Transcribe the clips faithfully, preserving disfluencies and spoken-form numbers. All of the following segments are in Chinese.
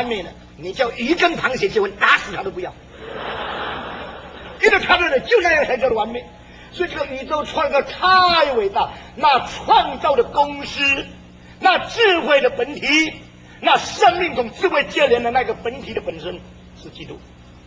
完美的，你叫鱼跟螃蟹结婚，打死他都不要。因为他认为就那样才叫做完美。所以这个宇宙创造太伟大，那创造的公司，那智慧的本体，那生命中智慧接连的那个本体的本身是基督。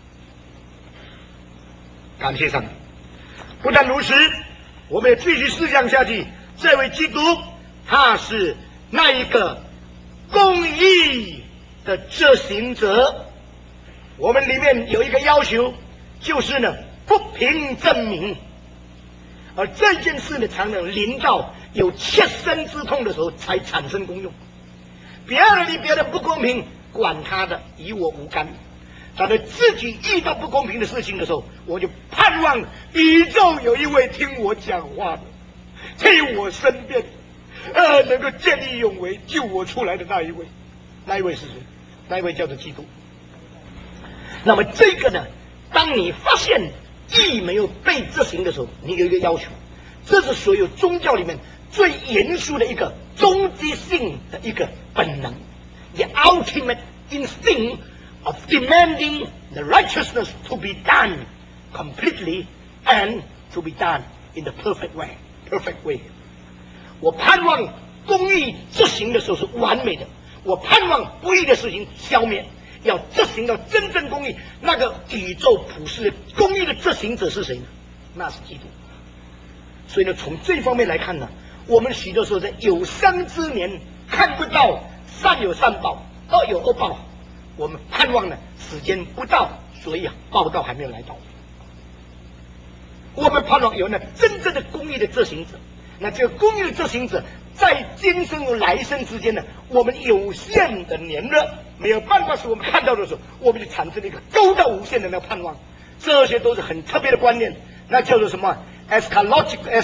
感谢上帝。不但如此，我们也继续思想下去，这位基督他是那一个公义的执行者。我们里面有一个要求，就是呢不凭证明，而这件事呢常常临到有切身之痛的时候才产生功用。别人对别人不公平，管他的，与我无干。但是自己遇到不公平的事情的时候，我就盼望宇宙有一位听我讲话的，替我申辩，呃，能够见义勇为救我出来的那一位。那一位是谁？那一位叫做基督。那么这个呢，当你发现义没有被执行的时候，你有一个要求，这是所有宗教里面最严肃的一个终极性的一个本能 ，the ultimate instinct of demanding the righteousness to be done completely and to be done in the perfect way, perfect way. 我盼望公义执行的时候是完美的，我盼望不义的事情消灭。要执行到真正公义，那个宇宙普世的公义的执行者是谁呢？那是基督。所以呢，从这方面来看呢，我们许多时候在有生之年看不到善有善报，恶有恶报，我们盼望呢时间不到，所以啊报道还没有来到。我们盼望有那真正的公义的执行者，那这个公义的执行者在今生和来生之间呢，我们有限的年日没有办法使我们看到的时候，我们就产生了一个高到无限的那个盼望。这些都是很特别的观念，那叫做什么 eschatological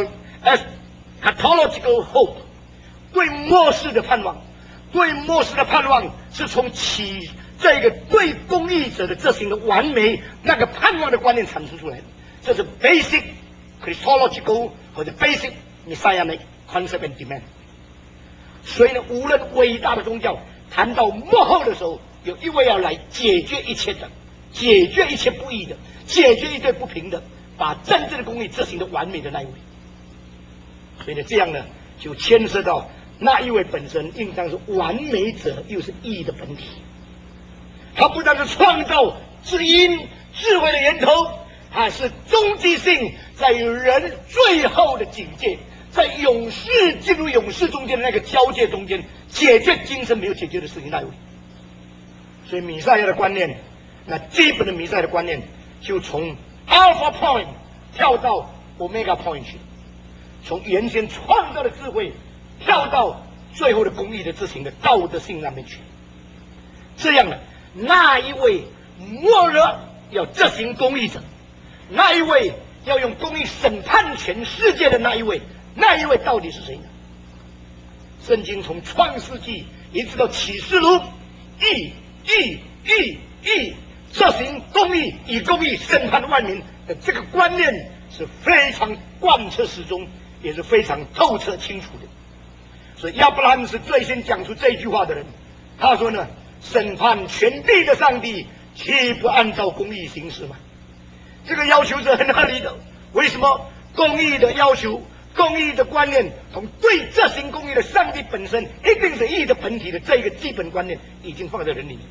eschatological hope， 对末世的盼望。对末世的盼望是从起这个对公义者的执行的完美那个盼望的观念产生出来的。这是 basic Christological 或者 basic Messianic concept and demand。所以呢，无论伟大的宗教谈到幕后的时候，有一位要来解决一切的，解决一切不义的，解决一切不平的，把真正的公义执行的完美的那一位。所以呢，这样呢，就牵涉到那一位本身应当是完美者，又是义的本体。他不但是创造之因、智慧的源头，还是终极性在于人最后的境界，在永世进入永世中间的那个交界中间，解决今生没有解决的事情那一位。所以弥赛亚的观念，那基本的弥赛亚的观念，就从 Alpha Point 跳到 Omega Point 去，从原先创造的智慧跳到最后的公义的执行的道德性那边去。这样呢，那一位末日要执行公义者，那一位要用公义审判全世界的那一位，那一位到底是谁呢？圣经从创世纪一直到启示录，义义义义，执行公义，以公义审判万民的这个观念是非常贯彻始终，也是非常透彻清楚的。所以亚伯拉罕是最先讲出这句话的人。他说呢，审判全地的上帝岂不按照公义行事吗？这个要求是很合理的。为什么？公义的要求，公义的观念同对执行公义的上帝本身一定是义的本体的这一个基本观念已经放在人里面。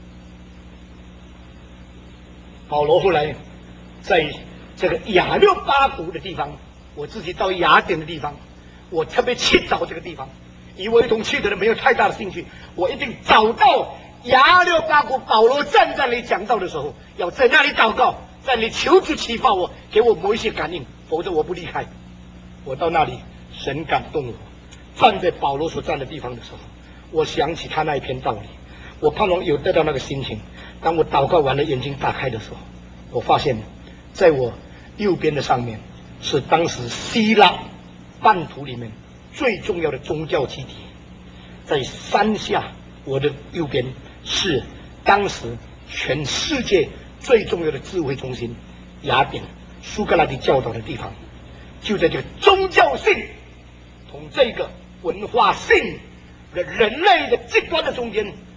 保罗后来在这个亚略巴谷的地方，我自己到雅典的地方，我特别去找这个地方，以我一同去的人没有太大的兴趣，我一定找到亚略巴谷保罗站在那里讲道的时候，要在那里祷告，在那里求主启发我，给我某一些感应，否则我不离开。我到那里，神感动我，站在保罗所站的地方的时候，我想起他那一篇道理，我盼望有得到那个心情。当我祷告完了，眼睛打开的时候，我发现在我右边的上面是当时希腊半途里面最重要的宗教基地，在山下我的右边是当时全世界最重要的智慧中心雅典苏格拉底教导的地方。就在这个宗教性同这个文化性的人类的极端的中间，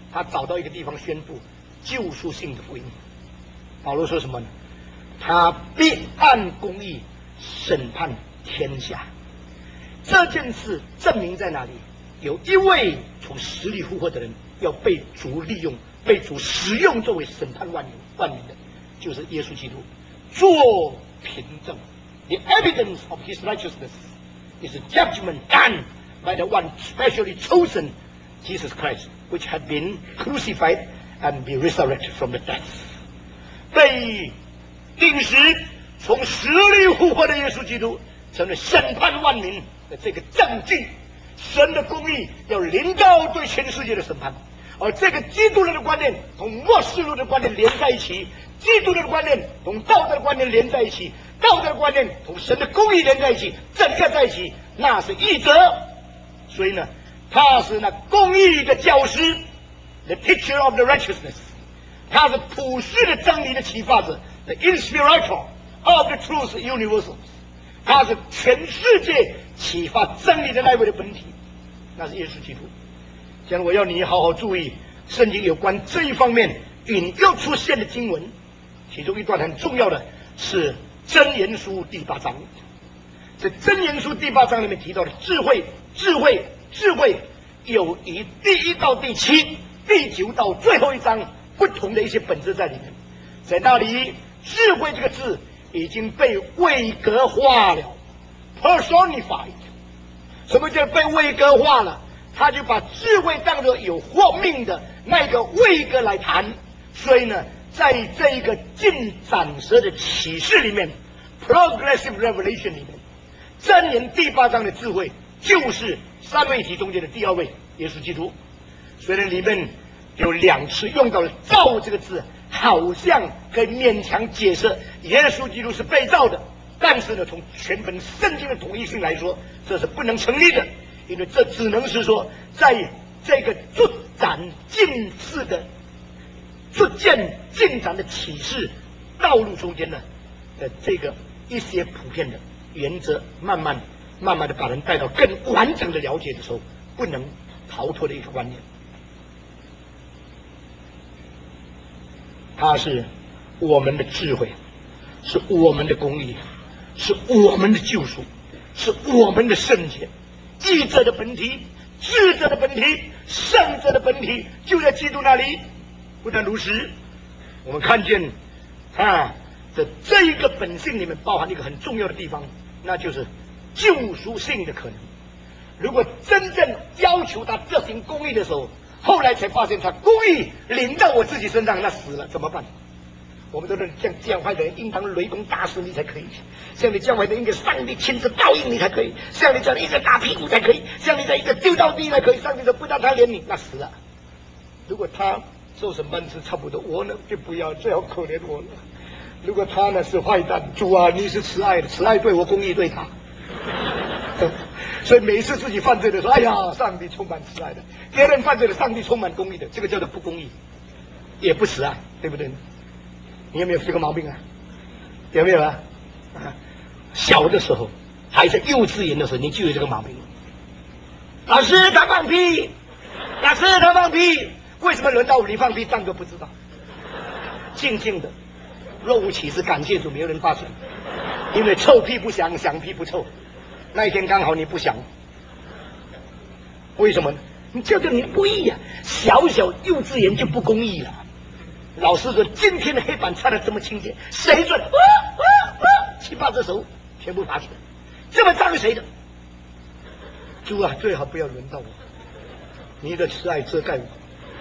他找到一个地方宣布救赎性的福音。保罗说什么呢？他必按公义审判天下。这件事证明在哪里？有一位从死里复活的人要被主利用，被主使用作为审判万民万民的，就是耶稣基督，做凭证。The evidence of his righteousness is a judgment done by the one specially chosen, Jesus Christ, which had been crucified and be resurrected from the dead. 被钉死从死里复活的耶稣基督，成了审判万民的这个证据。神的公义要临到对全世界的审判，而这个基督论的观念同末世论的观念连在一起，基督论的观念同道德的观念连在一起，道德的观念同神的公义连在一起，整个在一起，那是义德。所以呢，他是那公义的教师 ，the teacher of the righteousness， 他是普世的真理的启发者 ，the inspirator of the truth universals， 他是全世界启发真理的那位的本体，那是耶稣基督。现在我要你好好注意圣经有关这一方面引诱出现的经文，其中一段很重要的是箴言书第八章。在箴言书第八章里面提到的智慧，智慧，智慧，有以第一到第七、第九到最后一章不同的一些本质在里面。在那里，智慧这个字已经被位格化了 ，personified。什么叫被位格化了？他就把智慧当作有活命的那个位格来谈。所以呢，在这个进展蛇的启示里面 ，progressive revelation 里面，箴言第八章的智慧就是三位一体中间的第二位耶稣基督。虽然里面有两次用到了“造”这个字，好像可以勉强解释耶稣基督是被造的，但是呢，从全本圣经的统一性来说，这是不能成立的，因为这只能是说，在这个逐展进士的逐渐进展的启示道路中间呢的这个一些普遍的原则，慢慢慢慢的把人带到更完整的了解的时候，不能逃脱的一个观念。它是我们的智慧，是我们的公义，是我们的救赎，是我们的圣洁。义者的本体，智者的本体，圣者的本体，就在基督那里。不但如此，我们看见啊，在这一个本性里面包含一个很重要的地方，那就是救赎性的可能。如果真正要求他执行公义的时候，后来才发现他公义临到我自己身上，那死了怎么办？我们都是像这样坏的人，应当雷公打死你才可以；像你这样坏的人，应该上帝亲自报应你才可以；像你这样一个打屁股才可以；像你这样一个丢到地才可以。上帝说不让他怜悯，那死了。如果他受审判是差不多，我呢就不要，最好可怜我了。如果他呢是坏蛋，主啊，你是慈爱的，慈爱对我，公义对他。所以每一次自己犯罪的时候，哎呀，上帝充满慈爱的；别人犯罪的，上帝充满公义的，这个叫做不公义，也不慈爱，对不对？你有没有这个毛病啊？有没有啊？啊，小的时候，还在幼稚园的时候，你就有这个毛病。老师他放屁，老师他放屁，为什么轮到你放屁？当作不知道，静静的，若无其事，感谢主，没有人发现，因为臭屁不响，响屁不臭。那一天刚好你不想，为什么呢？你这个你不义呀、啊，小小幼稚园就不公义了。老师说今天的黑板擦得这么清洁，谁做的？啊啊啊！七八只手全部爬起来，这么脏是谁的？主啊，最好不要轮到我，你的慈爱遮盖我。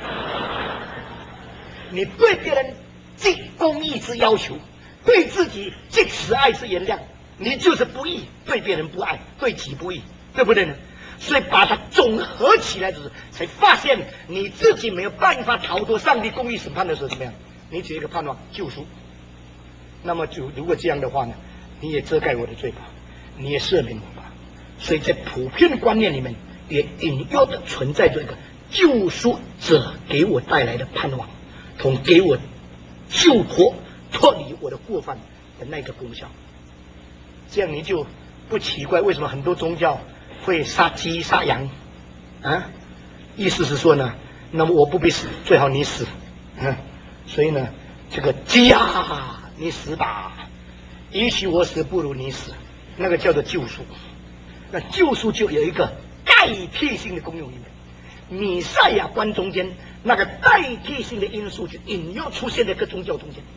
你对别人尽公义之要求，对自己尽慈爱之原谅。你就是不义，对别人不爱，对己不义，对不对呢？所以把它总合起来的时候，才发现你自己没有办法逃脱上帝公义审判的时候怎么样？你只有一个盼望救赎。那么就如果这样的话呢，你也遮盖我的罪吧，你也赦免我吧。所以在普遍的观念里面，也隐约的存在着一个救赎者给我带来的盼望，同给我救活脱离我的过犯的那个功效。这样你就不奇怪为什么很多宗教会杀鸡杀羊啊？意思是说呢， 那么我不必死，最好你死。嗯，所以呢，这个鸡呀，你死吧，与其我死，不如你死，那个叫做救赎。那救赎就有一个代替性的功用里面，弥赛亚观中间那个代替性的因素就隐约出现在各宗教中间。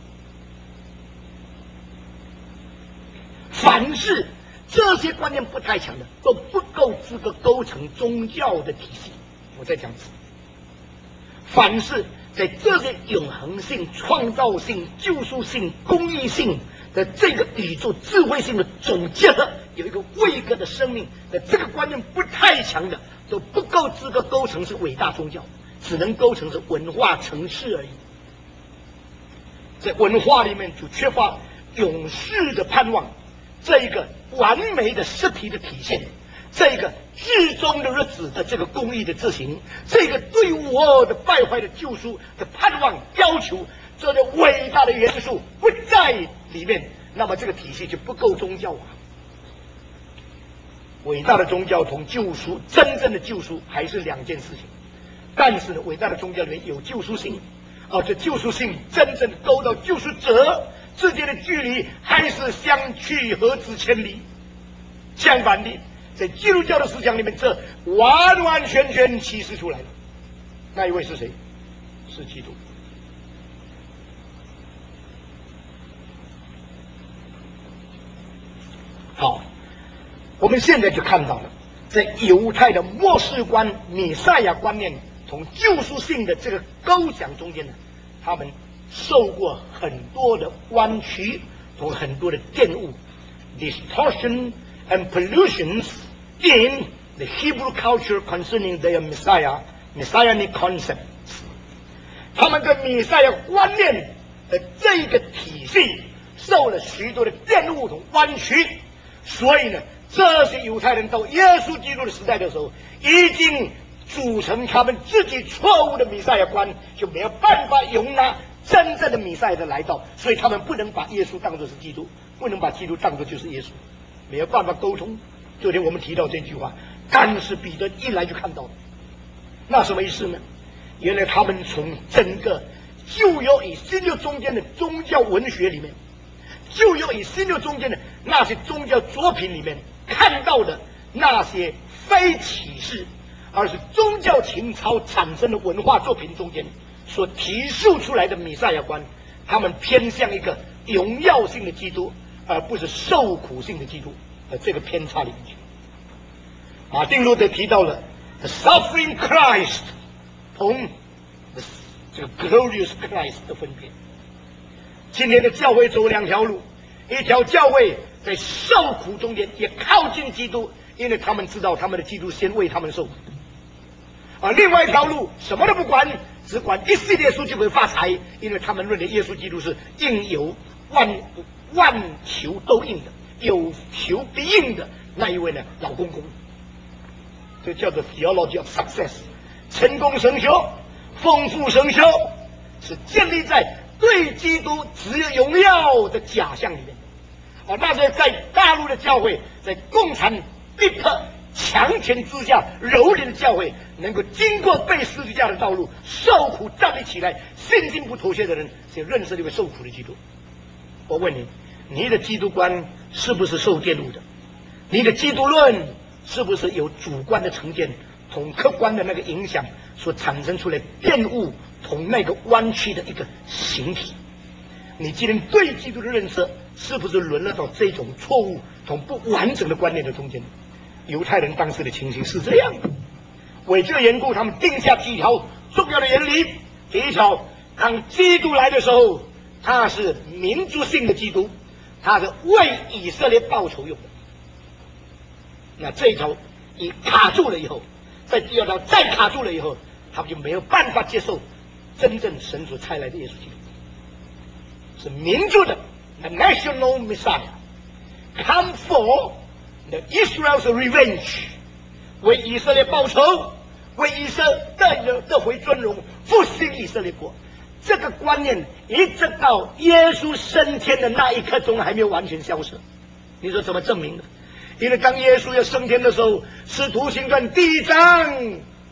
凡是这些观念不太强的，都不够资格构成宗教的体系。我再讲一次，凡是在这些永恒性、创造性、救赎性、公益性的这个宇宙智慧性的总结的有一个位格的生命的这个观念不太强的，都不够资格构成是伟大宗教，只能构成是文化层次而已。在文化里面就缺乏永世的盼望，这一个完美的实体的体现，这个至终的日子的这个公义的执行，这个对我的败坏的救赎的盼望要求，这个伟大的元素不在里面，那么这个体系就不够宗教啊。伟大的宗教同救赎，真正的救赎还是两件事情。但是呢，伟大的宗教里面有救赎性，哦，这救赎性真正勾到救赎者之间的距离还是相去何止千里。相反的，在基督教的思想里面，这完完全全启示出来了。那一位是谁？是基督。好，我们现在就看到了，在犹太的末世观、弥赛亚观念从救赎性的这个构想中间呢，他们受过很多的弯曲同很多的玷污 distortion and pollutions in the Hebrew culture concerning their Messiah, Messianic concepts. 他们对弥赛亚观念的这个体系受了许多的玷污同弯曲，所以呢，这些犹太人到耶稣基督的时代的时候，已经组成他们自己错误的弥赛亚观，就没有办法容纳真正的弥赛亚的来到，所以他们不能把耶稣当作是基督，不能把基督当作就是耶稣，没有办法沟通。昨天我们提到这句话，但是彼得一来就看到了，那什么意思呢？原来他们从整个旧约与新约中间的宗教文学里面，旧约与新约中间的那些宗教作品里面看到的那些非启示，而是宗教情操产生的文化作品中间所提述出来的弥赛亚观，他们偏向一个荣耀性的基督，而不是受苦性的基督。呃，这个偏差里面去，马丁路德提到了 the suffering Christ 同这个 glorious Christ 的分别。今天的教会走两条路，一条教会在受苦中间也靠近基督，因为他们知道他们的基督先为他们受苦；而另外一条路什么都不管，只管一信耶稣就会发财，因为他们认为耶稣基督是应有万万求都应的，有求必应的那一位呢，老公公。这叫做 theology of success， 成功神学、丰富神学是建立在对基督只有荣耀的假象里面。而那些在大陆的教会，在共产逼迫强权之下蹂躏的教会，能够经过被十字架的道路受苦站立起来，信心不妥协的人，是认识这位受苦的基督。我问你，你的基督观是不是受玷污的？你的基督论是不是有主观的成见同客观的那个影响所产生出来玷污同那个弯曲的一个形体？你今天对基督的认识是不是沦落到这种错误同不完整的观念的中间？犹太人当时的情形是这样的。为这个缘故，他们定下几条重要的原理。第一条，当基督来的时候，他是民族性的基督，他是为以色列报仇用的。那这一条一卡住了以后，在第二条再卡住了以后，他们就没有办法接受真正神所差来的耶稣基督，是民族的 the national Messiah come for the Israel's revenge， 为以色列报仇，为以色列得回尊荣，复兴以色列国。这个观念一直到耶稣升天的那一刻钟还没有完全消失。你说怎么证明呢？因为当耶稣要升天的时候，《使徒行传》第一章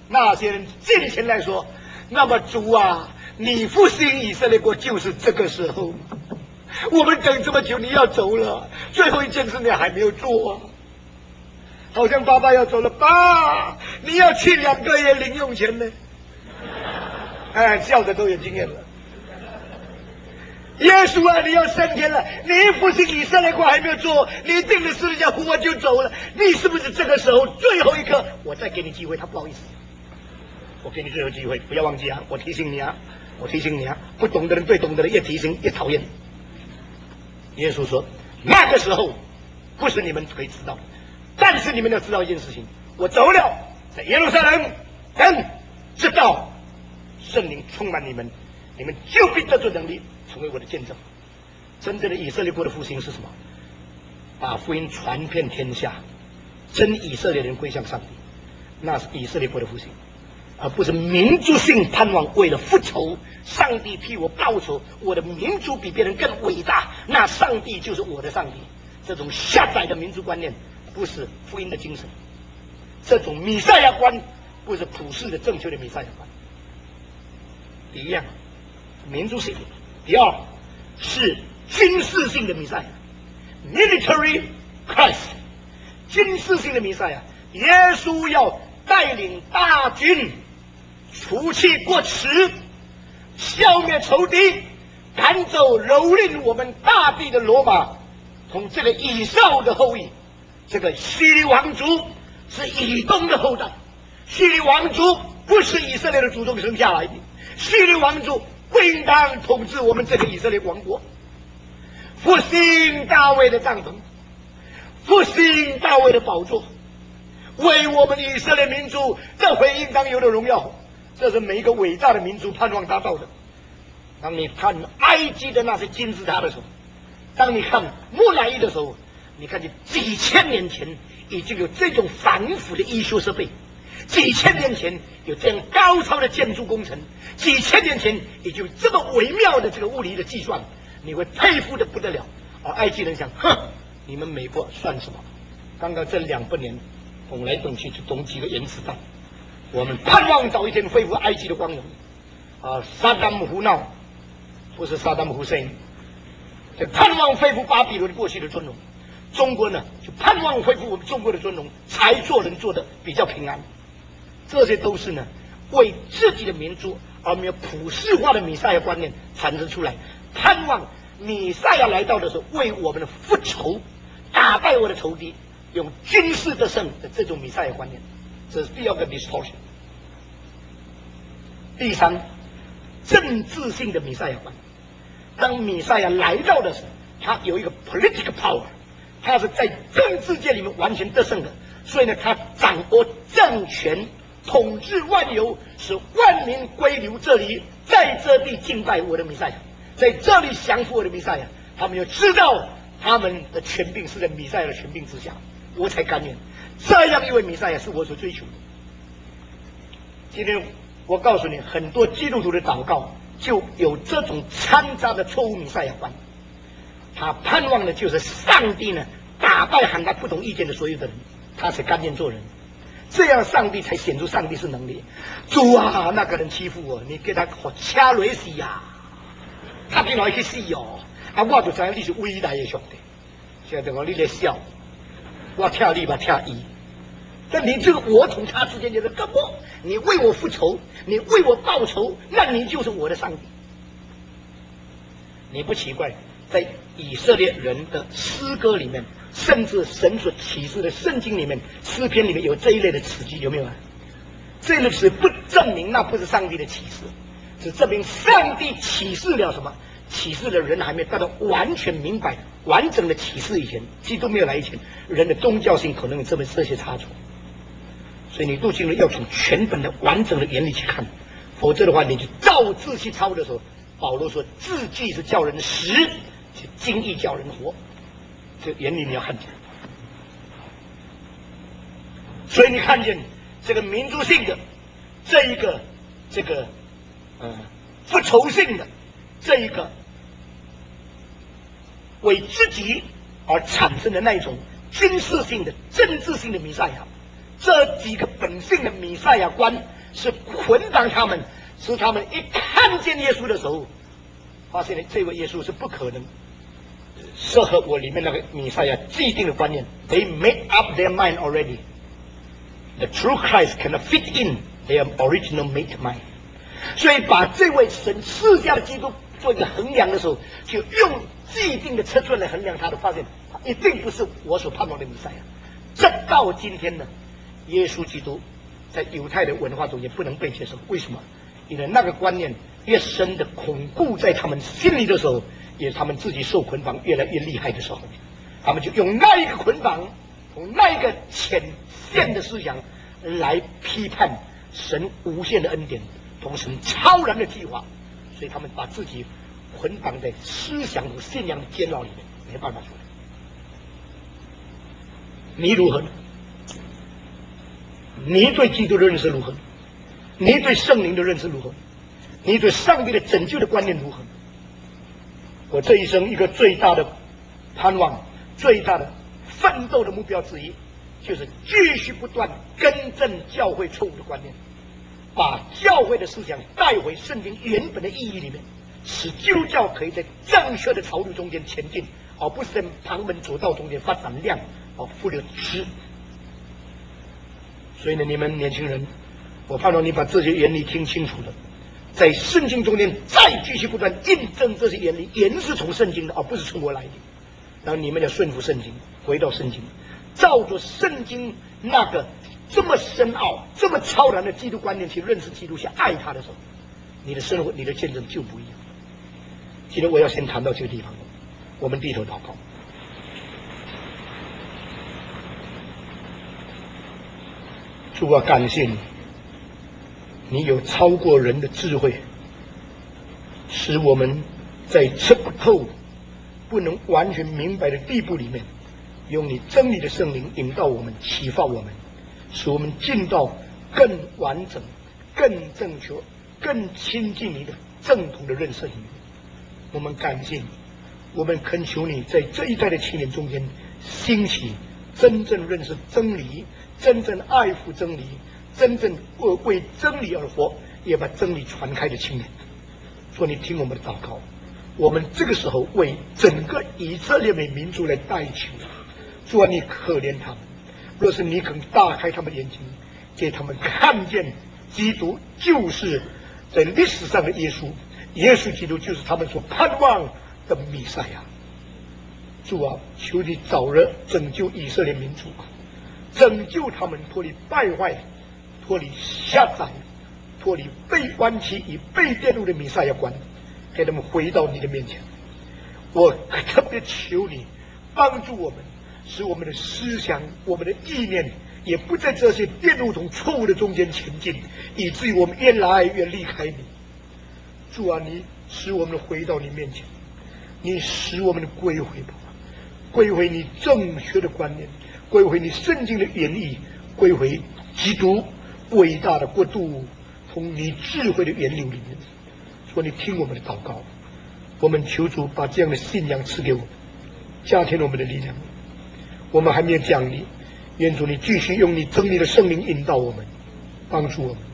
那些人进前来说：“那么主啊，你复兴以色列国就是这个时候。我们等这么久，你要走了，最后一件事你还没有做啊。好像爸爸要走了，爸，你要去两个月零用钱呢。”哎，笑的都有经验了。耶稣啊，你要升天了，你复兴以色列国还没有做，你定了十字架复活就走了，你是不是这个时候最后一刻，我再给你机会？他不好意思，我给你最后机会，不要忘记啊！我提醒你啊，我提醒你啊！不懂的人对懂的人越提醒越讨厌。耶稣说，那个时候不是你们可以知道，但是你们要知道一件事情：我走了，在耶路撒冷等，直到圣灵充满你们，你们就必得着能力，成为我的见证。真正的以色列国的复兴是什么？把福音传遍天下，真以色列人归向上帝，那是以色列国的复兴，而不是民族性盼望为了复仇，上帝替我报仇，我的民族比别人更伟大，那上帝就是我的上帝。这种狭窄的民族观念不是福音的精神，这种弥赛亚观不是普世的正确的弥赛亚观。第一样，民族性；第二是军事性的弥赛亚 ，military Christ， 军事性的弥赛亚，耶稣要带领大军除去过耻，消灭仇敌，赶走蹂躏我们大地的罗马，从这个以扫的后裔，这个希律王族是以东的后代，希律王族不是以色列的祖宗生下来的，希律王族不应当统治我们这个以色列王国。复兴大卫的帐篷，复兴大卫的宝座，为我们以色列民族这回应当有的荣耀，这是每一个伟大的民族盼望达到的。当你看埃及的那些金字塔的时候，当你看木乃伊的时候，你看见几千年前已经有这种繁复的医学设备，几千年前有这样高超的建筑工程，几千年前也就这么微妙的这个物理的计算，你会佩服的不得了。而埃及人想，哼，你们美国算什么？刚刚这两百年动来动去就动几个原子弹，我们盼望早一天恢复埃及的光荣。啊，萨达姆胡闹，不是萨达姆胡塞因，就盼望恢复巴比伦过去的尊荣。中国呢，就盼望恢复我们中国的尊荣，才做人做的比较平安。这些都是呢，为自己的民族而没有普世化的弥赛亚观念产生出来，盼望弥赛亚来到的时候，为我们的复仇，打败我的仇敌，用军事得胜的这种弥赛亚观念，这是第二个 distortion。第三，政治性的弥赛亚观。当弥赛亚来到的时候，他有一个 political power， 他是在政治界里面完全得胜的，所以呢，他掌握政权，统治万有，使万民归流这里，在这地敬拜我的弥赛亚，在这里降服我的弥赛亚。他们就知道他们的权柄是在弥赛亚的权柄之下，我才甘愿。这样一位弥赛亚是我所追求的。今天我告诉你，很多基督徒的祷告就有这种掺杂的错误弥赛亚观，他盼望的就是上帝呢打败和他不同意见的所有的人，他才甘愿做人，这样上帝才显出上帝是能力。主啊，那个人欺负我，你给他好掐雷死呀，他给我去死哦，啊，我就知道你是伟大的上帝。现在我你在笑，我跳你吧跳一。但你这个我同他之间就是根本，你为我复仇，你为我报仇，那你就是我的上帝。你不奇怪，在以色列人的诗歌里面，甚至神所启示的圣经里面，诗篇里面有这一类的词句，有没有啊？这类词不证明那不是上帝的启示，只证明上帝启示了什么？启示的人还没达到完全明白完整的启示以前，基督没有来以前，人的宗教性可能有这么这些差错。所以你读经了要从全本的完整的原理去看，否则的话你就照字去抄的时候，保罗说字句是叫人死，经义叫人活，这原理你要看见。所以你看见这个民族性的这一个这个呃复仇性的这一个为自己而产生的那一种军事性的政治性的弥赛亚，这几个本性的弥赛亚观是捆绑他们，使他们一看见耶稣的时候，发现这位耶稣是不可能适合我里面那个弥赛亚既定的观念。They made up their mind already. The true Christ cannot fit in their original made mind. 所以把这位神赐下的基督做一个衡量的时候，就用既定的尺寸来衡量他的，发现一定不是我所盼望的弥赛亚。直到今天呢，耶稣基督在犹太的文化中也不能被接受。为什么？因为那个观念越深的巩固在他们心里的时候，也是他们自己受捆绑越来越厉害的时候，他们就用那一个捆绑，用那一个浅显的思想来批判神无限的恩典同神超然的计划，所以他们把自己捆绑在思想和信仰的监牢里面，没办法出来。你如何呢？你对基督的认识如何？你对圣灵的认识如何？你对上帝的拯救的观念如何？我这一生一个最大的盼望、最大的奋斗的目标之一，就是继续不断更正教会错误的观念，把教会的思想带回圣经原本的意义里面，使基督教可以在正确的潮流中间前进，而不是在旁门左道中间发展量，而忽略知。所以呢，你们年轻人，我盼望你把这些原理听清楚了，在圣经中间再继续不断印证这些原理，原是从圣经的，而不是从我来的。然后你们要顺服圣经，回到圣经，照着圣经那个这么深奥、这么超然的基督观念去认识基督，去爱他的时候，你的生活、你的见证就不一样。今天我要先谈到这个地方，我们低头祷告。主啊，感谢你，你有超过人的智慧，使我们在吃不透、不能完全明白的地步里面，用你真理的圣灵引导我们、启发我们，使我们进到更完整、更正确、更亲近你的正统的认识里面。我们感谢你，我们恳求你在这一代的青年中间兴起真正认识真理、真正爱护真理、真正为真理而活，也把真理传开的青年。说你听我们的祷告，我们这个时候为整个以色列美民族来代求。主啊，你可怜他们，若是你肯大开他们眼睛，给他们看见基督就是在历史上的耶稣，耶稣基督就是他们所盼望的弥赛亚。主啊，求你早日拯救以色列民族，拯救他们脱离败坏、脱离狭窄、脱离被弯曲与被玷污的弥赛亚观，给他们回到你的面前。我特别求你帮助我们，使我们的思想、我们的意念也不在这些玷污同错误的中间前进，以至于我们越来越离开你。主啊，你使我们回到你面前，你使我们归回吧，归回你正确的观念，归回你圣经的原意，归回基督伟大的国度从你智慧的源流里面。说你听我们的祷告，我们求主把这样的信仰赐给我们，加添我们的力量。我们还没有讲你，愿主你继续用你真理的圣灵引导我们，帮助我们。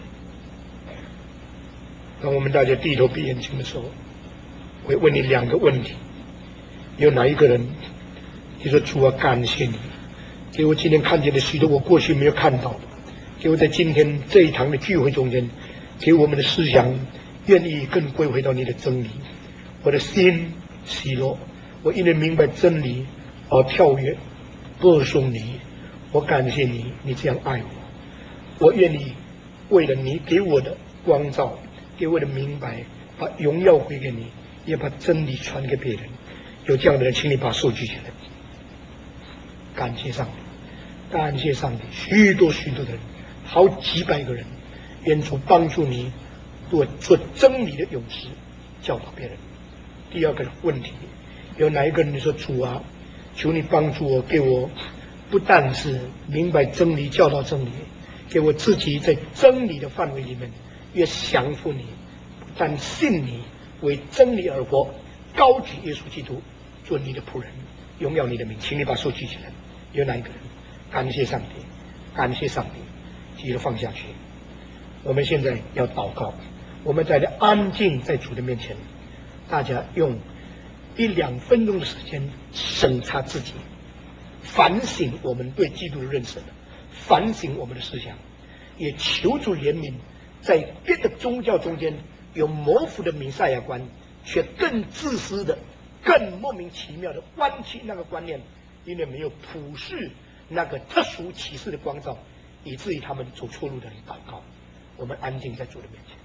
当我们大家低头闭眼睛的时候，我会问你两个问题：有哪一个人你说主啊，感谢你给我今天看见的许多我过去没有看到的，给我在今天这一堂的聚会中间，给我们的思想愿意更归回到你的真理。我的心喜乐，我因为明白真理而跳跃歌颂你。我感谢你，你这样爱我，我愿意为了你给我的光照，给我的明白，把荣耀归给你，也把真理传给别人。有这样的人，请你把手举起来。感谢上帝，感谢上帝，许多许多的人，好几百个人，愿主帮助你做做真理的勇士，教导别人。第二个问题，有哪一个人你说主啊，求你帮助我，给我不但是明白真理、教导真理，给我自己在真理的范围里面越降服你，不但信你，为真理而活，高举耶稣基督做你的仆人，荣耀你的名。请你把手举起来。有哪一个人？感谢上帝，感谢上帝，记得放下去。 我们现在要祷告，我们在这安静在主的面前，大家用一两分钟的时间审查自己，反省我们对基督的认识，反省我们的思想，也求主怜悯，在别的宗教中间有模糊的弥赛亚观，却更自私的、更莫名其妙的弯曲那个观念，因为没有普世那个特殊启示的光照，以至于他们走错路的祷告。我们安静在主的面前。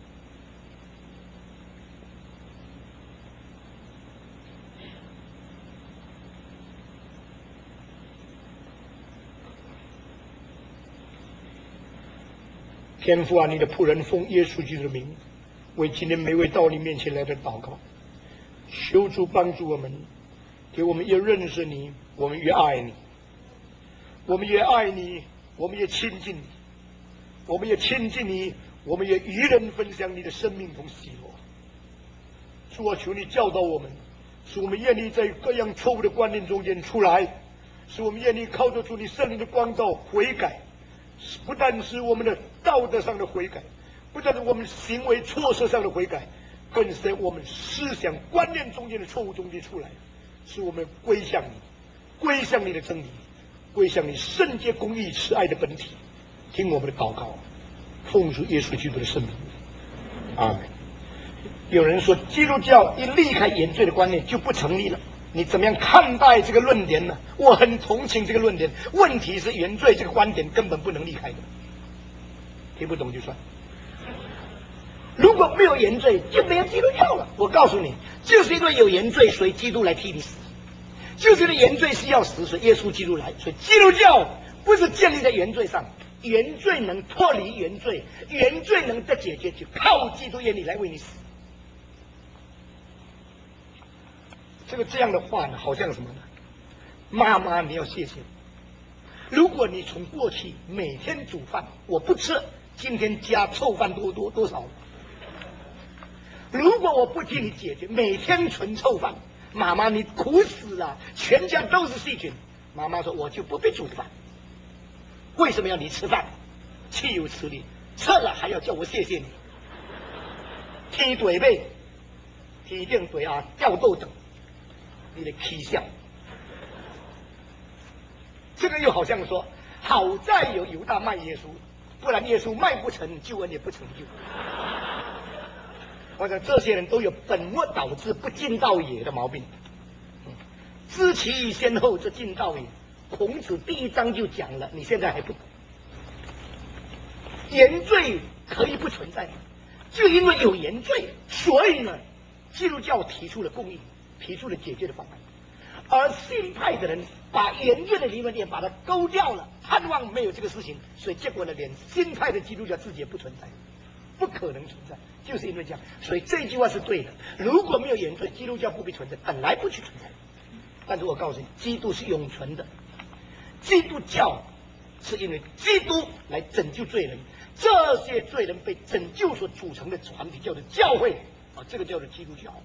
天父啊，你的仆人奉耶稣基督的名，为今天每位到你面前来的祷告，求主帮助我们，给我们越认识你，我们越爱你，我们越爱你，我们越亲近你，我们越亲近你，我们也与人分享你的生命同喜乐。主啊，求你教导我们，使我们愿意在各样错误的观念中间出来，使我们愿意靠着主你圣灵的光照悔改，不但是我们的道德上的悔改，不但是我们行为措施上的悔改，更是在我们思想观念中间的错误中间出来，使我们归向你，归向你的真理，归向你圣洁公义慈爱的本体。听我们的祷告，奉主耶稣基督的圣名，阿门。有人说基督教一离开原罪的观念就不成立了，你怎么样看待这个论点呢？我很同情这个论点，问题是原罪这个观点根本不能离开的，听不懂就算。如果没有原罪，就没有基督教了。我告诉你，就是因为有原罪，所以基督来替你死；就是因为原罪是要死，所以耶稣基督来。所以基督教不是建立在原罪上，原罪能脱离原罪，原罪能得解决，就靠基督愿意来为你死。这个这样的话呢，好像什么呢？妈妈，你要谢谢我。如果你从过去每天煮饭，我不吃，今天加臭饭多多多少？如果我不替你解决，每天纯臭饭，妈妈你苦死了，全家都是细菌。妈妈说我就不必煮饭。为什么要你吃饭？岂有此理！吃了还要叫我谢谢你？踢腿背，踢定腿啊，掉豆等。你的踢笑，这个又好像说，好在有犹大卖耶稣，不然耶稣卖不成，救恩也不成就。我想这些人都有本末倒置、不敬道也的毛病。知其先后，则敬道也。孔子第一章就讲了，你现在还不懂。原罪可以不存在吗？就因为有原罪，所以呢，基督教提出了公义，提出了解决的方案。而新派的人把原罪的理论点把它勾掉了，盼望没有这个事情，所以结果呢，连新派的基督教自己也不存在，不可能存在，就是因为这样。所以这句话是对的，如果没有原罪，基督教不必存在，本来不去存在。但是我告诉你，基督是永存的，基督教是因为基督来拯救罪人，这些罪人被拯救所组成的团体叫做教会啊，这个叫做基督教。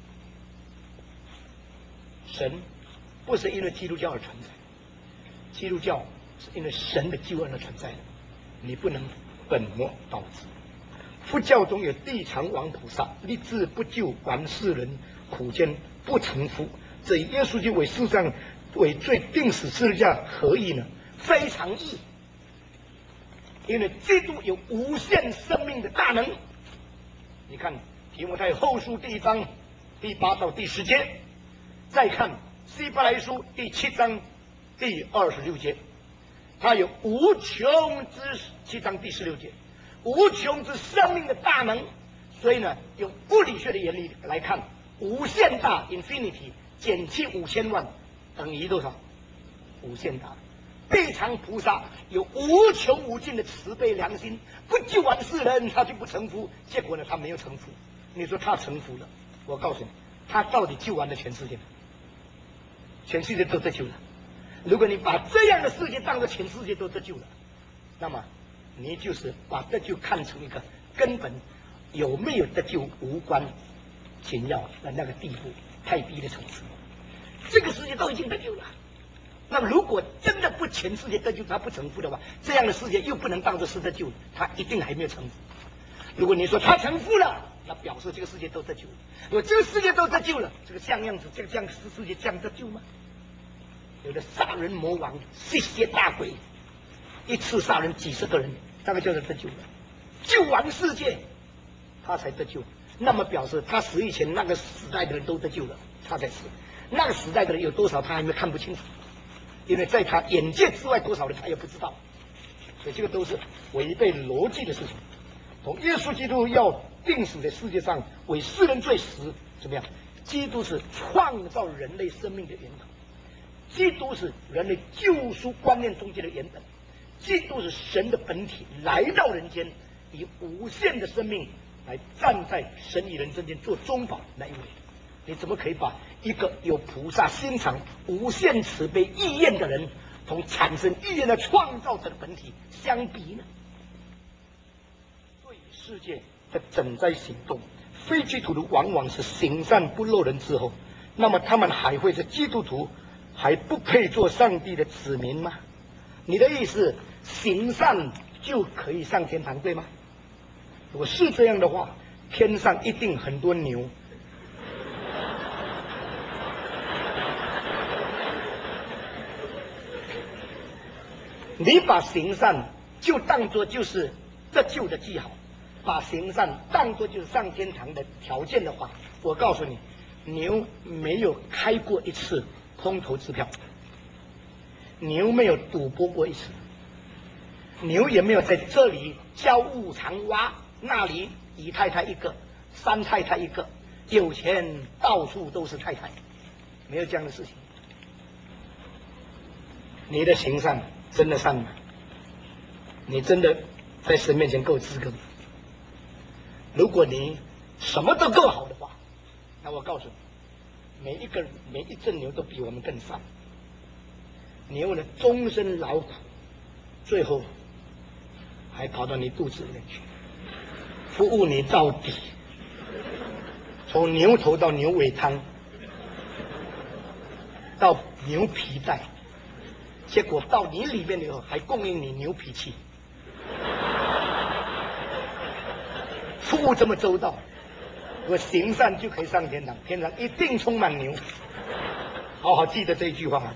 神不是因为基督教而存在，基督教是因为神的救恩而存在的，你不能本末倒置。佛教中有地藏王菩萨，立志不救还世人苦间不成佛，这以耶稣基督为世上为罪定死十字架何意呢？非常义，因为基督有无限生命的大能。你看提摩太后书第一章第八到第十节，再看希伯来书第七章第二十六节，他有无穷之七章第十六节，无穷之生命的大能。所以呢，用物理学的原理来看，无限大 infinity 减去五千万等于多少？无限大。地藏菩萨有无穷无尽的慈悲良心，不救完世人他就不成佛，结果呢他没有成佛。你说他成佛了，我告诉你，他到底救完了全世界？全世界都得救了。如果你把这样的世界当作全世界都得救了，那么你就是把得救看成一个根本有没有得救无关紧要的那个地步，太低的层次。这个世界都已经得救了，那么如果真的不全世界得救，他不成佛的话，这样的世界又不能当作是得救，他一定还没有成佛。 如果你说他成父了，那表示这个世界都得救了。如果这个世界都得救了，这个像样子，这个这样世界这样得救吗？有的杀人魔王、吸血大鬼，一次杀人几十个人，大概就是得救了。救完世界，他才得救。那么表示他死以前那个时代的人都得救了，他才死。那个时代的人有多少，他还没看不清楚，因为在他眼界之外多少人他也不知道。所以这个都是违背逻辑的事情。从耶稣基督要定死在世界上为世人罪时，怎么样？基督是创造人类生命的源头，基督是人类救赎观念中间的原本，基督是神的本体来到人间，以无限的生命来站在神与人之间做中保那一位。你怎么可以把一个有菩萨心肠、无限慈悲意愿的人，同产生意愿的创造者的本体相比呢？对世界的拯灾行动，非基督徒往往是行善不漏人之后，那么他们还会是基督徒，还不配做上帝的子民吗？你的意思，行善就可以上天堂，对吗？如果是这样的话，天上一定很多牛。你把行善就当作就是得救的记号，把行善当作就是上天堂的条件的话，我告诉你，牛没有开过一次空头支票，牛没有赌博过一次，牛也没有在这里交五常蛙，那里姨太太一个，三太太一个，有钱到处都是太太，没有这样的事情。你的行善真的善吗？你真的在神面前够资格吗？如果你什么都够好的话，那我告诉你，每一个每一只牛都比我们更善。牛呢，终身劳苦，最后还跑到你肚子里面去，服务你到底，从牛头到牛尾汤，到牛皮带，结果到你里面以后还供应你牛脾气，服务这么周到，我行善就可以上天堂，天堂一定充满牛。好好记得这一句话。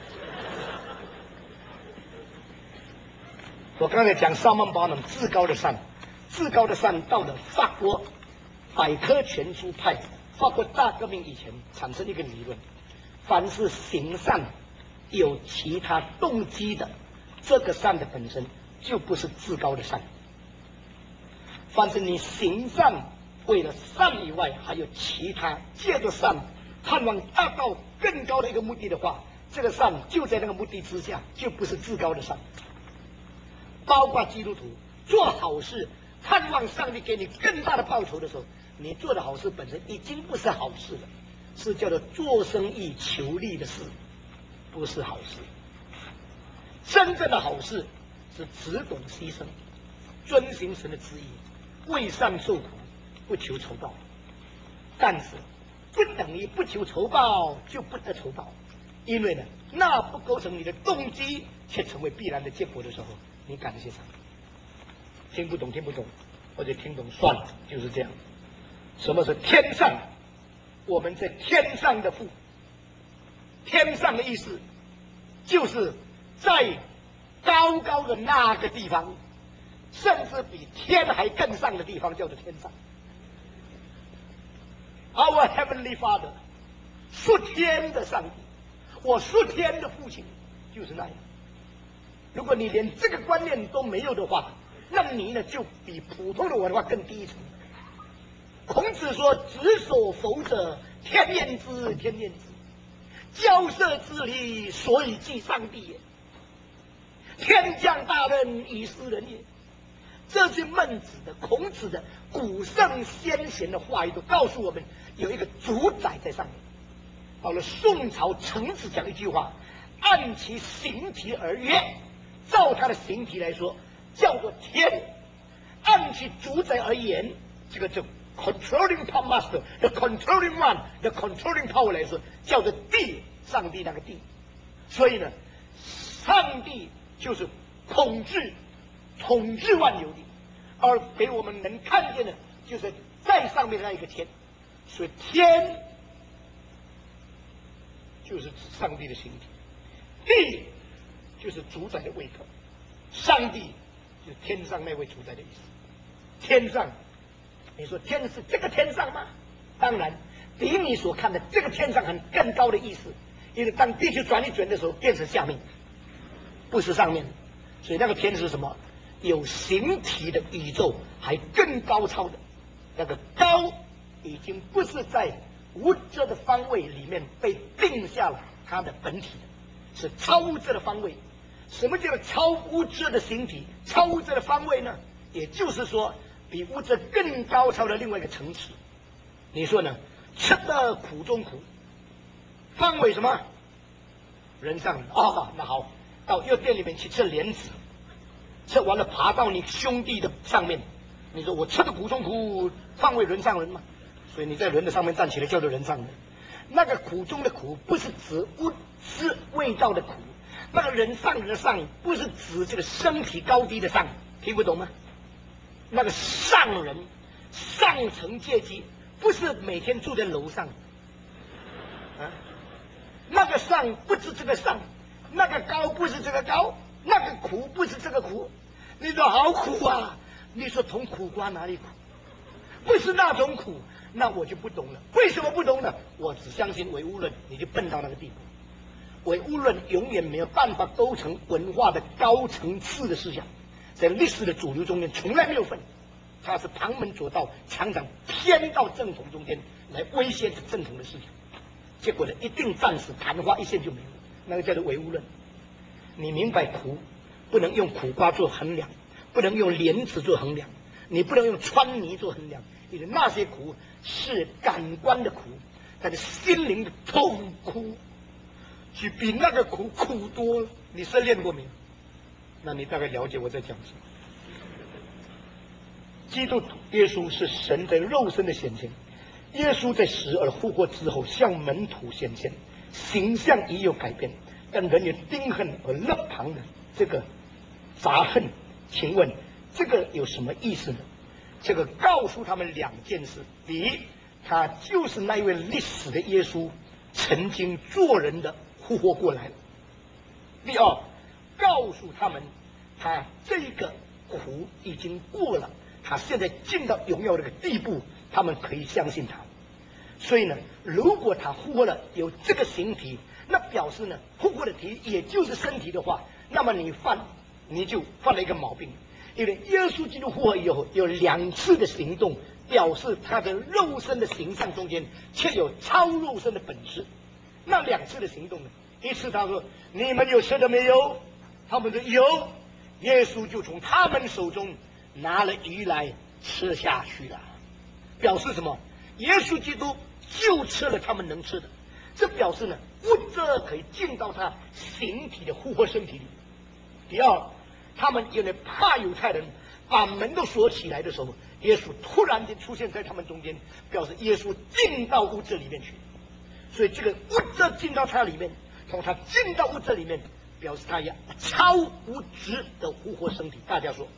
我刚才讲萨曼巴农至高的善，至高的善到了法国百科全书派，法国大革命以前产生一个理论，凡是行善有其他动机的，这个善的本身就不是至高的善。凡是你行善为了善以外还有其他借着善盼望达到更高的一个目的的话，这个善就在那个目的之下，就不是至高的善。包括基督徒做好事盼望上帝给你更大的报酬的时候，你做的好事本身已经不是好事了，是叫做做生意求利的事，不是好事。真正的好事是只懂牺牲，遵行神的旨意，为善受苦，不求酬报。但是不等于不求酬报就不得酬报，因为呢，那不构成你的动机，却成为必然的结果的时候，你感谢上帝。听不懂听不懂，或者听懂算了，就是这样。什么是天上？我们在天上的父，天上的意思就是在高高的那个地方，甚至比天还更上的地方，叫做天上。Our Heavenly Father， 属天的上帝，我属天的父亲就是那样。如果你连这个观念都没有的话，那你呢就比普通的文化更低一层。孔子说：“子所否者，天厌之，天厌之。交涉之理，所以即上帝也。天降大任于斯人也。”这是孟子的、孔子的古圣先贤的话语，都告诉我们有一个主宰在上面。到了宋朝，程子讲一句话：“按其形体而曰。”照他的形体来说，叫做天；按其主宰而言，这个就 controlling power master， the controlling one， the controlling power 来说，叫做地，上帝那个地。所以呢，上帝就是统治、统治万有的，而给我们能看见的就是在上面那一个天，所以天就是指上帝的形体，地就是主宰的位格，上帝就是天上那位主宰的意思。天上，你说天是这个天上吗？当然，比你所看的这个天上很更高的意思，因为当地球转一转的时候，变成下面，不是上面，所以那个天是什么？有形体的宇宙，还更高超的，那个高已经不是在物质的方位里面被定下了它的本体，是超物质的方位。什么叫做超物质的形体？超物质的方位呢？也就是说，比物质更高超的另外一个层次。你说呢？吃得苦中苦，方为什么？人上人啊、哦，那好，到药店里面去吃莲子，吃完了爬到你兄弟的上面，你说我吃的苦中苦，方为人上人吗？所以你在人的上面站起来叫做人上人。那个苦中的苦不是指物质味道的苦，那个人上人的上不是指这个身体高低的上，听不懂吗？那个上人上层阶级不是每天住在楼上啊，那个上不是这个上，那个高不是这个高，那个苦不是这个苦。你说好苦啊，你说同苦瓜哪里苦？不是那种苦，那我就不懂了。为什么不懂呢？我只相信唯物论，你就笨到那个地步。唯物论永远没有办法构成文化的高层次的思想，在历史的主流中间从来没有分，它是旁门左道，常常偏到正统中间来威胁着正统的思想，结果呢，一定暂时昙花一现就没有，那个叫做唯物论。你明白苦不能用苦瓜做衡量，不能用莲子做衡量，你不能用川泥做衡量，因为那些苦是感官的苦，但是心灵的痛苦就比那个苦苦多了。你是练过没有？那你大概了解我在讲什么。基督耶稣是神在肉身的显现，耶稣在死而复活之后向门徒显现，形象已有改变，但人有钉痕和勒旁的这个杂恨。请问这个有什么意思呢？这个告诉他们两件事：第一，他就是那一位历史的耶稣，曾经做人的复活过来了；第二，告诉他们他这个苦已经过了，他现在进到荣耀这个地步，他们可以相信他。所以呢，如果他复活了有这个形体，那表示呢，复活的体也就是身体的话，那么你犯你就犯了一个毛病。因为耶稣基督复活以后有两次的行动，表示他的肉身的形象中间却有超肉身的本质。那两次的行动呢，一次他说你们有吃的没有？他们说有，耶稣就从他们手中拿了鱼来吃下去了，表示什么？耶稣基督就吃了他们能吃的，这表示呢，物质可以进到他形体的复活身体里。第二，他们因为怕犹太人，把门都锁起来的时候，耶稣突然间出现在他们中间，表示耶稣进到物质里面去。所以这个物质进到他里面，从他进到物质里面，表示他要超物质的复活身体。大家说，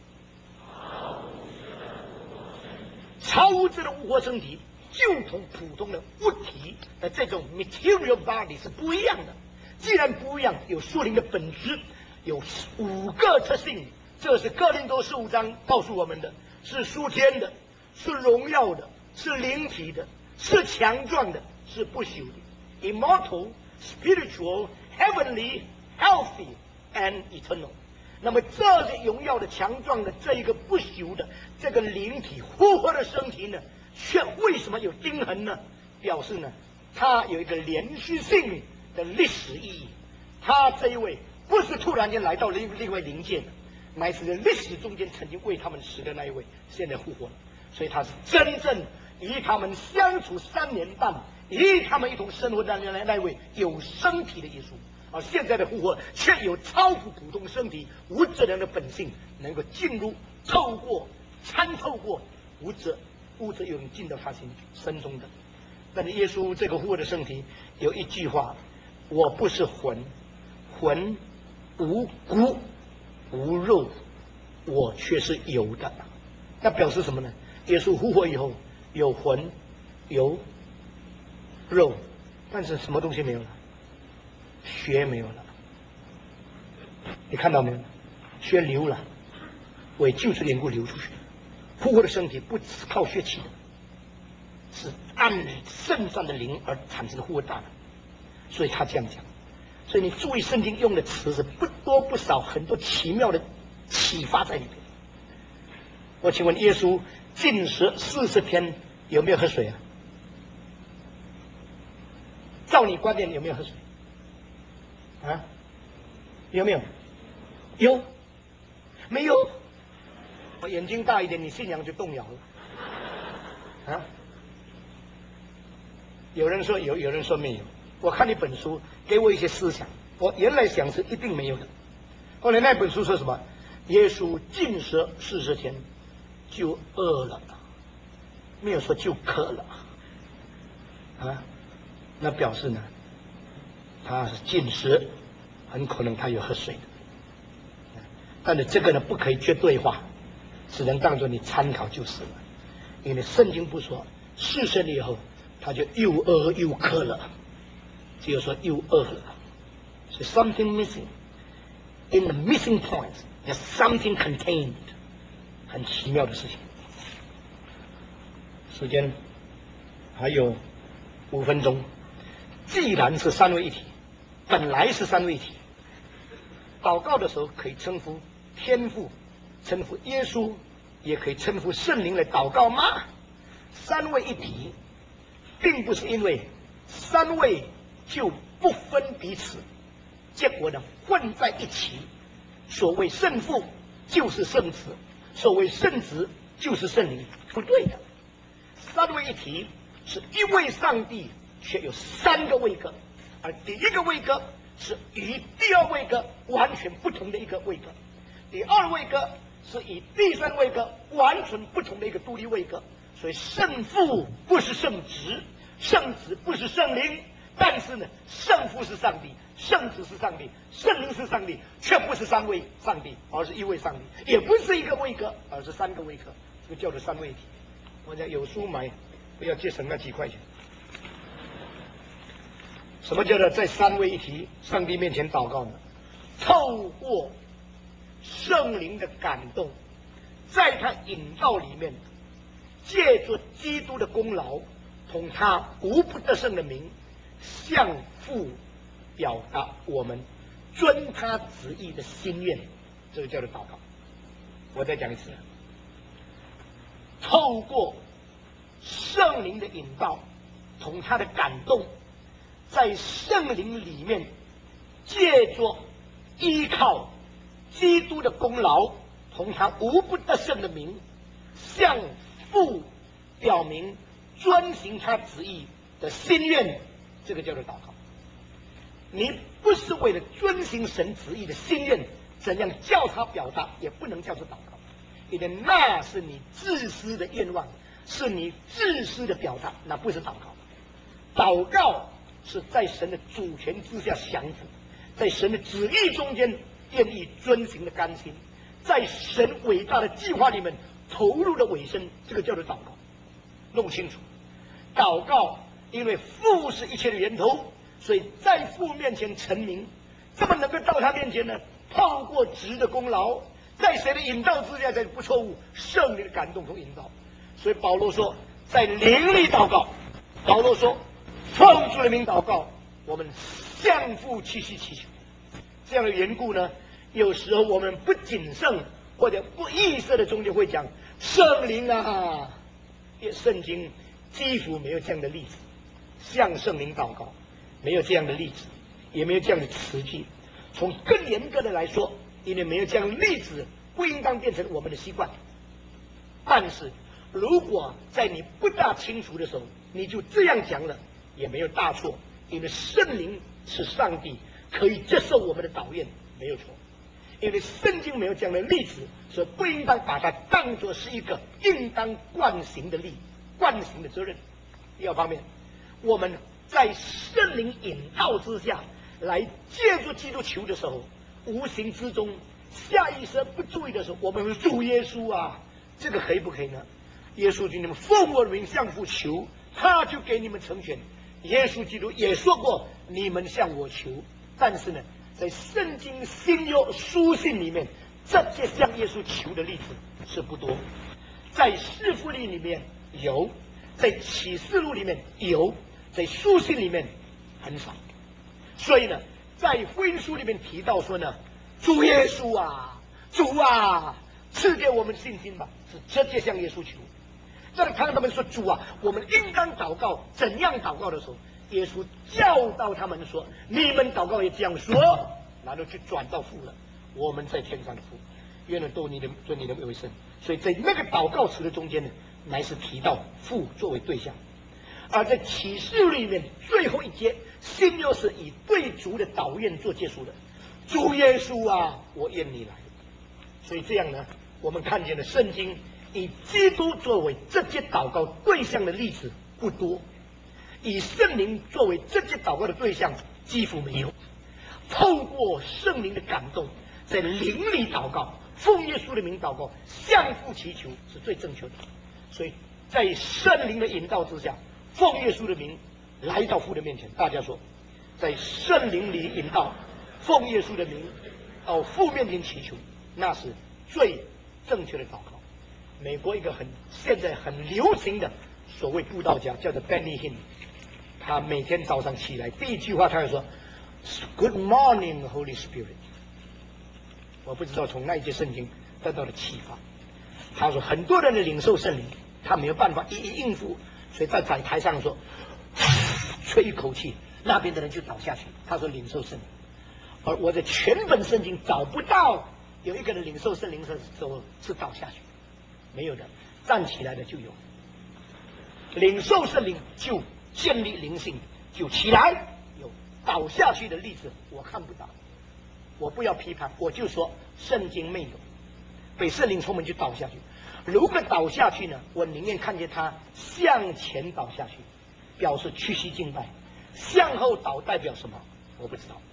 超物质的复活身体就同普通的物体的这种 material body 是不一样的。既然不一样，有属灵的本质，有五个特性，这是哥林多十五章告诉我们的，是属天的，是荣耀的，是灵体的，是强壮的，是不朽的 ，immortal, spiritual, heavenly, healthy and eternal。那么这个荣耀的、强壮的、这一个不朽的、这个灵体复活的身体呢，却为什么有钉痕呢？表示呢，它有一个连续性的历史意义。他这一位不是突然间来到另另外灵界的，乃是在历史中间曾经为他们死的那一位，现在复活了。所以他是真正与他们相处三年半，与他们一同生活的那那位有身体的耶稣。而现在的复活却有超乎普通身体无质人的本性，能够进入、透过、参透过无质，物质又能进到他心身中的。但是耶稣这个复活的身体有一句话：我不是魂，魂无骨无肉，我却是有的。那表示什么呢？ 耶稣复活以后，有魂，有肉，但是什么东西没有了？血没有了。你看到没有？血流了，为救赎的缘故流出去。复活的身体不是靠血气的，是按圣上的灵而产生的复活大能。所以他这样讲。所以你注意圣经用的词是不多不少，很多奇妙的启发在里面。我请问，耶稣禁食四十天有没有喝水啊？照你观点有没有喝水？啊？有没有？有？没有？我眼睛大一点，你信仰就动摇了。啊？有人说有，有人说没有。我看一本书，给我一些思想。我原来想是一定没有的，后来那本书说什么？耶稣禁食四十天就饿了，没有说就渴了。啊，那表示呢，他是禁食，很可能他有喝水的。但是这个呢，不可以绝对化，只能当作你参考就是了。因为圣经不说四十年以后他就又饿又渴了。只有说又饿了，所以 something missing in the missing point, there's something contained， 很奇妙的事情。时间还有五分钟，既然是三位一体，本来是三位一体，祷告的时候可以称呼天父，称呼耶稣，也可以称呼圣灵来祷告吗？三位一体，并不是因为三位就不分彼此，结果呢混在一起。所谓圣父就是圣子，所谓圣子就是圣灵，不对的。三位一体是一位上帝，却有三个位格，而第一个位格是与第二位格完全不同的一个位格，第二位格是与第三位格完全不同的一个独立位格。所以圣父不是圣子，圣子不是圣灵。但是呢，圣父是上帝，圣子是上帝，圣灵是上帝，却不是三位上帝，而是一位上帝，也不是一个位格，而是三个位格，这个叫做三位一体。我讲有书买，不要节省那几块钱。什么叫做在三位一体上帝面前祷告呢？透过圣灵的感动，在他引导里面，借着基督的功劳，同他无不得胜的名，向父表达我们遵他旨意的心愿，这个叫做祷告。我再讲一次，透过圣灵的引导，同他的感动，在圣灵里面，借着依靠基督的功劳，同他无不得胜的名，向父表明遵行他旨意的心愿，这个叫做祷告。你不是为了遵行神旨意的心愿，怎样叫他表达，也不能叫做祷告，因为那是你自私的愿望，是你自私的表达，那不是祷告。祷告是在神的主权之下降服，在神的旨意中间愿意遵行的甘心，在神伟大的计划里面投入的尾声，这个叫做祷告。弄清楚，祷告因为父是一切的源头，所以在父面前成名。怎么能够到他面前呢？透过子的功劳，在谁的引导之下才不错误，圣灵的感动和引导。所以保罗说，在灵里祷告。保罗说，奉主的名祷告，我们向父屈膝祈求。这样的缘故呢，有时候我们不谨慎或者不意识的中间会讲圣灵啊，圣经几乎没有这样的例子，向圣灵祷告没有这样的例子，也没有这样的词句。从更严格的来说，因为没有这样的例子，不应当变成我们的习惯。但是如果在你不大清楚的时候，你就这样讲了，也没有大错，因为圣灵是上帝，可以接受我们的祷愿，没有错。因为圣经没有这样的例子，所以不应当把它当作是一个应当惯行的例惯行的责任。第二方面，我们在圣灵引导之下来借助基督求的时候，无形之中下意识不注意的时候，我们主耶稣啊，这个可以不可以呢？ 耶稣基督，你们奉我的名向父求，他就给你们成全。耶稣基督也说过，你们向我求。但是呢，在圣经新约书信里面，这些向耶稣求的例子是不多。在四福音里面有，在启示录里面有，在书信里面很少。所以呢，在福音书里面提到说呢，主耶稣啊，主啊，赐给我们信心吧，是直接向耶稣求。在看到他们说主啊，我们应当祷告，怎样祷告的时候，耶稣教导他们说，你们祷告也这样说，然后去转到父了，我们在天上的父，愿人都你的尊你的为圣。所以在那个祷告词的中间呢，乃是提到父作为对象。而在启示录里面最后一节，新约是以对主的祷愿做结束的，主耶稣啊，我愿你来。所以这样呢，我们看见了圣经以基督作为这些祷告对象的例子不多，以圣灵作为这些祷告的对象几乎没有。透过圣灵的感动，在灵里祷告，奉耶稣的名祷告，向父祈求是最正确的。所以在圣灵的引导之下，奉耶稣的名来到父的面前。大家说，在圣灵里引导，奉耶稣的名到父面前祈求，那是最正确的祷告。美国一个很现在很流行的所谓布道家叫做 Benny Hinn， 他每天早上起来第一句话他就说 Good morning Holy Spirit。 我不知道从那一节圣经得到的启发。他说很多人的领受圣灵他没有办法一一应付，所以在在台上说吹一口气，那边的人就倒下去。他说领受圣灵。而我在全本圣经找不到有一个人领受圣灵的时候是倒下去，没有的，站起来的就有。领受圣灵就建立灵性，就起来，有倒下去的例子我看不到。我不要批判，我就说圣经没有被圣灵充满就倒下去。如果倒下去呢，我宁愿看见他向前倒下去，表示屈膝敬拜；向后倒代表什么我不知道。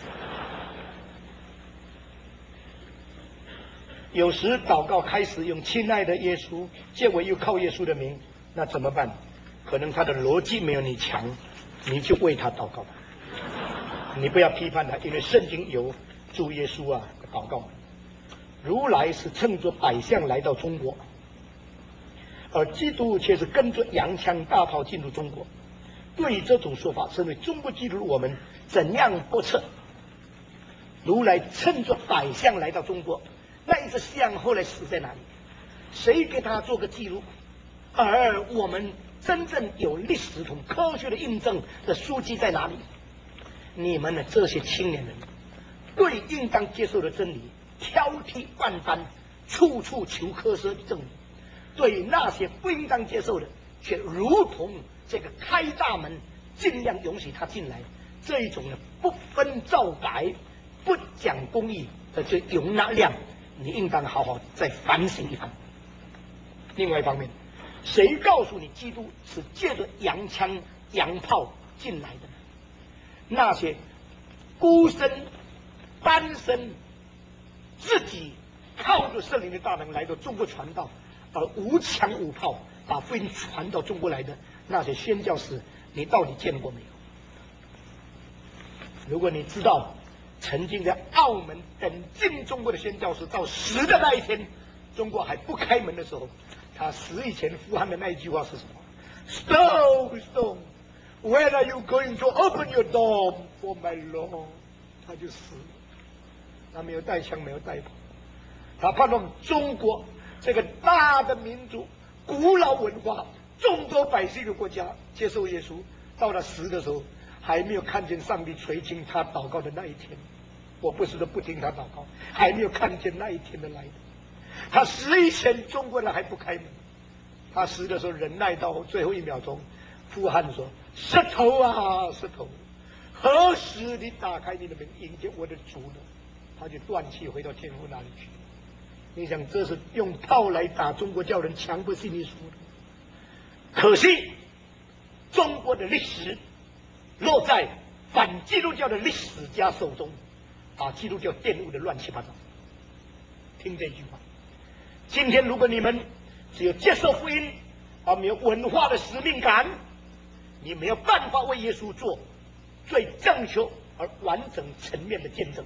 有时祷告开始用亲爱的耶稣，结尾又靠耶稣的名，那怎么办？可能他的逻辑没有你强，你就为他祷告吧。你不要批判他，因为圣经有主耶稣啊的祷告。如来是乘着百象来到中国，而基督却是跟着洋枪大炮进入中国。对于这种说法，身为中国基督我们怎样不测？如来乘着百象来到中国，那一只象后来死在哪里？谁给他做个记录？而我们真正有历史同科学的印证的书籍在哪里？你们的这些青年人对应当接受的真理挑剔万般，处处求科学的证明；对那些不应当接受的，却如同这个开大门，尽量允许他进来。这一种呢，不分皂白、不讲公义的这容纳量，你应当好好再反省一番。另外一方面，谁告诉你基督是借着洋枪洋炮进来的呢？那些孤身单身自己靠着圣灵的大能来到中国传道，而无枪无炮把福音传到中国来的那些宣教士，你到底见过没有？如果你知道曾经在澳门等进中国的宣教士到死的那一天，中国还不开门的时候，他死以前呼喊的那一句话是什么？ Stone, stone, when are you going to open your door for my Lord？ 他就死了。他没有带枪，没有带炮，他盼望中国这个大的民族、古老文化、众多百姓的国家接受耶稣。到了死的时候，还没有看见上帝垂听他祷告的那一天。我不是说不听他祷告，还没有看见那一天的来的。他死以前，中国人还不开门。他死的时候忍耐到最后一秒钟，呼喊说：“石头啊，石头，何时你打开你的门迎接我的主呢？”他就断气回到天父那里去。你想，这是用炮来打中国，叫人强不信耶稣的。可惜，中国的历史落在反基督教的历史家手中，把基督教玷污的乱七八糟。听这句话。今天如果你们只有接受福音，而没有文化的使命感，你没有办法为耶稣做最正确而完整层面的见证。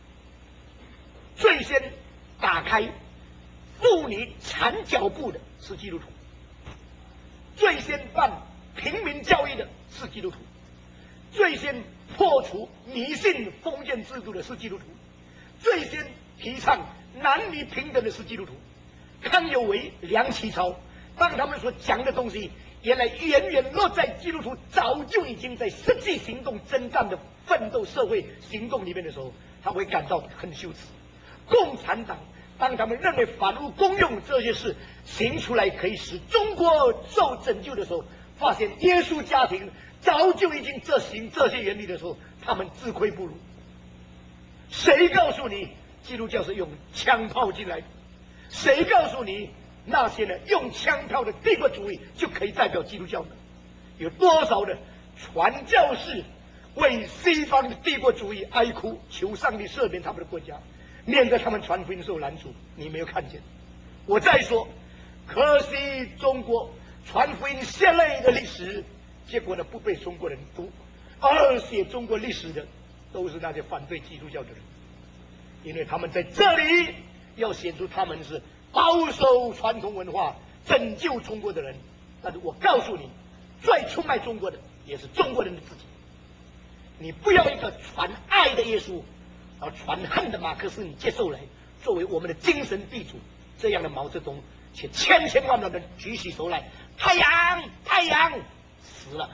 最先打开妇女缠脚布的是基督徒，最先办平民教育的是基督徒，最先破除迷信封建制度的是基督徒，最先提倡男女平等的是基督徒。康有为、梁启超，当他们所讲的东西原来远远落在基督徒早就已经在实际行动征战的奋斗社会行动里面的时候，他会感到很羞耻。共产党当他们认为反乌公用这些事行出来可以使中国受拯救的时候，发现耶稣家庭早就已经执行这些原理的时候，他们自愧不如。谁告诉你基督教是用枪炮进来的？谁告诉你那些呢用枪炮的帝国主义就可以代表基督教呢？有多少的传教士为西方的帝国主义哀哭，求上帝赦免他们的国家，免得他们传福音受拦阻？你没有看见。我再说，可惜中国传福音血泪的历史，结果呢不被中国人读，而写中国历史的都是那些反对基督教的人，因为他们在这里要显出他们是保守传统文化、拯救中国的人。但是我告诉你，最出卖中国的也是中国人的自己。你不要一个传爱的耶稣而传恨的马克思，你接受来作为我们的精神地主，这样的毛泽东却千千万万人举起手来，太阳，太阳，死了。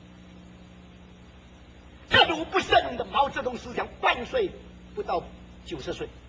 恶毒不胜的毛泽东思想万岁不到九十岁。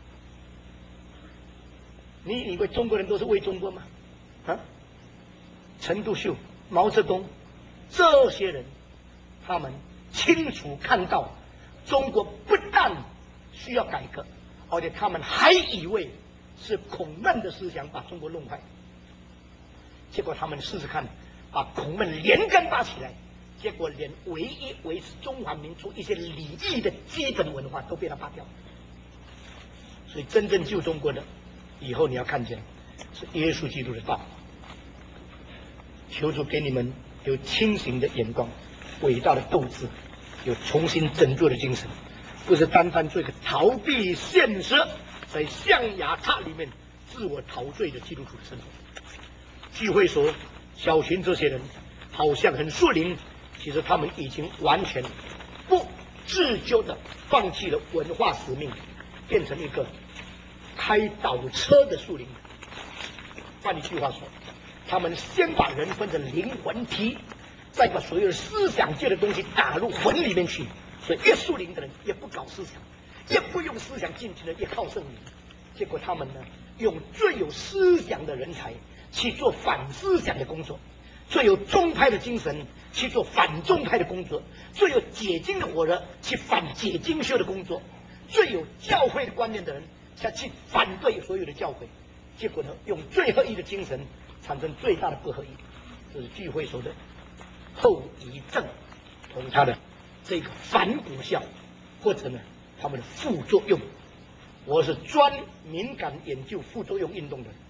你以为中国人都是为中国吗？啊，陈独秀、毛泽东这些人，他们清楚看到中国不但需要改革，而且他们还以为是孔孟的思想把中国弄坏。结果他们试试看，把孔孟连根拔起来，结果连唯一维持中华民族一些礼仪的基本文化都被他拔掉。所以真正救中国的，以后你要看见是耶稣基督的道。求主给你们有清醒的眼光，伟大的斗志，有重新拯救的精神，不是单单做一个逃避现实，在象牙塔里面自我陶醉的基督徒的生活。聚会所小群这些人好像很树林，其实他们已经完全不自觉的放弃了文化使命，变成一个开倒车的树林。换一句话说，他们先把人分成灵魂体，再把所有的思想界的东西打入魂里面去。所以越树林的人也不搞思想，也不用思想进去的，也靠圣灵。结果他们呢，用最有思想的人才去做反思想的工作，最有宗派的精神去做反宗派的工作，最有解经的火热去反解经学的工作，最有教会的观念的人才去反对所有的教会。结果呢，用最合一的精神产生最大的不合一，这是聚会所的后遗症，同它的这个反骨效，或者呢他们的副作用。我是专敏感研究副作用运动的人，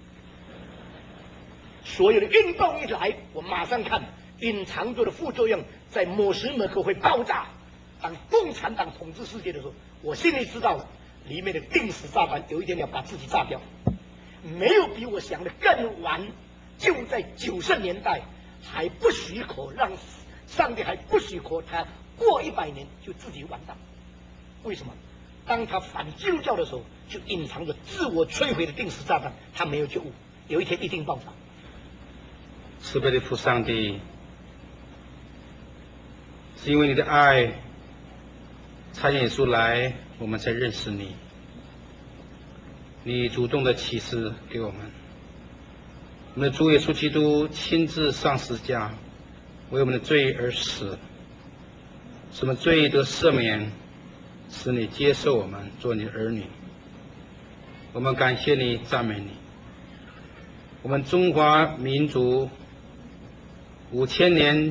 所有的运动一来，我马上看隐藏着的副作用在某时某刻会爆炸。当共产党统治世界的时候，我心里知道了，里面的定时炸弹有一天要把自己炸掉。没有比我想的更晚，就在九十年代还不许可让上帝还不许可他过一百年就自己完蛋。为什么？当他反基督教的时候，就隐藏着自我摧毁的定时炸弹，他没有觉悟，有一天一定爆炸。 慈悲的父上帝，是因为你的爱，差耶稣来，我们才认识你。你主动的启示给我们，我们的主耶稣基督亲自上十架，为我们的罪而死，使我们罪得赦免，使你接受我们做你的儿女。我们感谢你，赞美你。我们中华民族五千年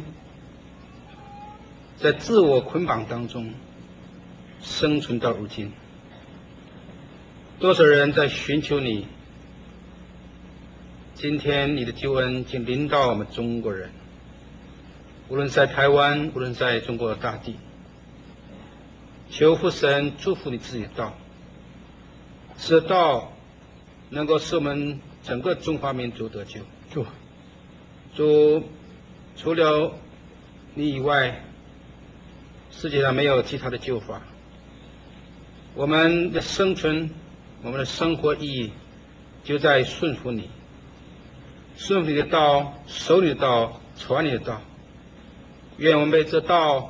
在自我捆绑当中生存到如今，多少人在寻求你， 今天你的救恩请临到我们中国人，无论在台湾，无论在中国大地，求父神祝福你自己的道，使道能够使我们整个中华民族得救。 主， 主，除了你以外，世界上没有其他的救法。我们的生存，我们的生活意义，就在顺服你，顺服你的道，守你的道，传你的道。愿我们被这道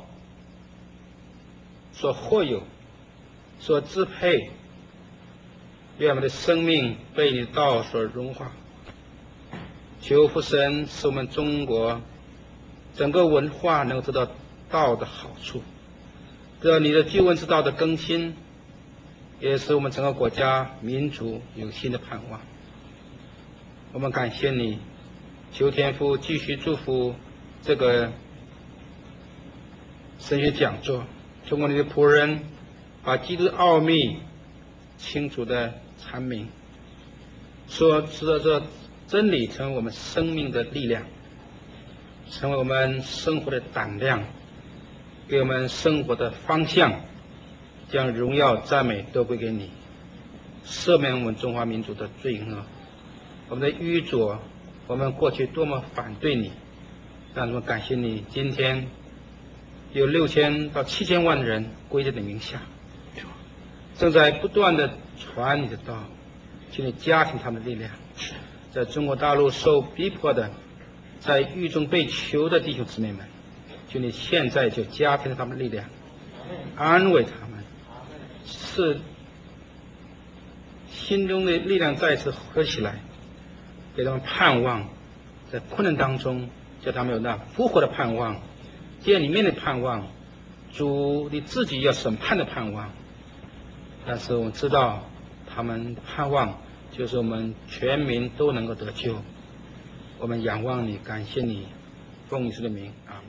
所获有，所支配。愿我们的生命被你的道所融化。求父神使我们中国整个文化能够得到道的好处，得到你的救恩之道的更新，也使我们整个国家民族有新的盼望。我们感谢你，求天父继续祝福这个神学讲座，通过你的仆人把基督的奥秘清楚的阐明，说使得这真理成为我们生命的力量，成为我们生活的胆量，给我们生活的方向，将荣耀赞美都归给你，赦免我们中华民族的罪恶，我们的愚拙，我们过去多么反对你，让我们感谢你，今天有六千到七千万人归在你名下，正在不断的传你的道，请你加强他们的力量。在中国大陆受逼迫的，在狱中被囚的弟兄姊妹们，求你现在就加强他们的力量，安慰他们，使心中的力量再次合起来，给他们盼望，在困难当中叫他们有那复活的盼望，见里面的盼望，主你自己要审判的盼望。但是我们知道他们盼望就是我们全民都能够得救。我们仰望你，感谢你，奉耶稣的名，阿们。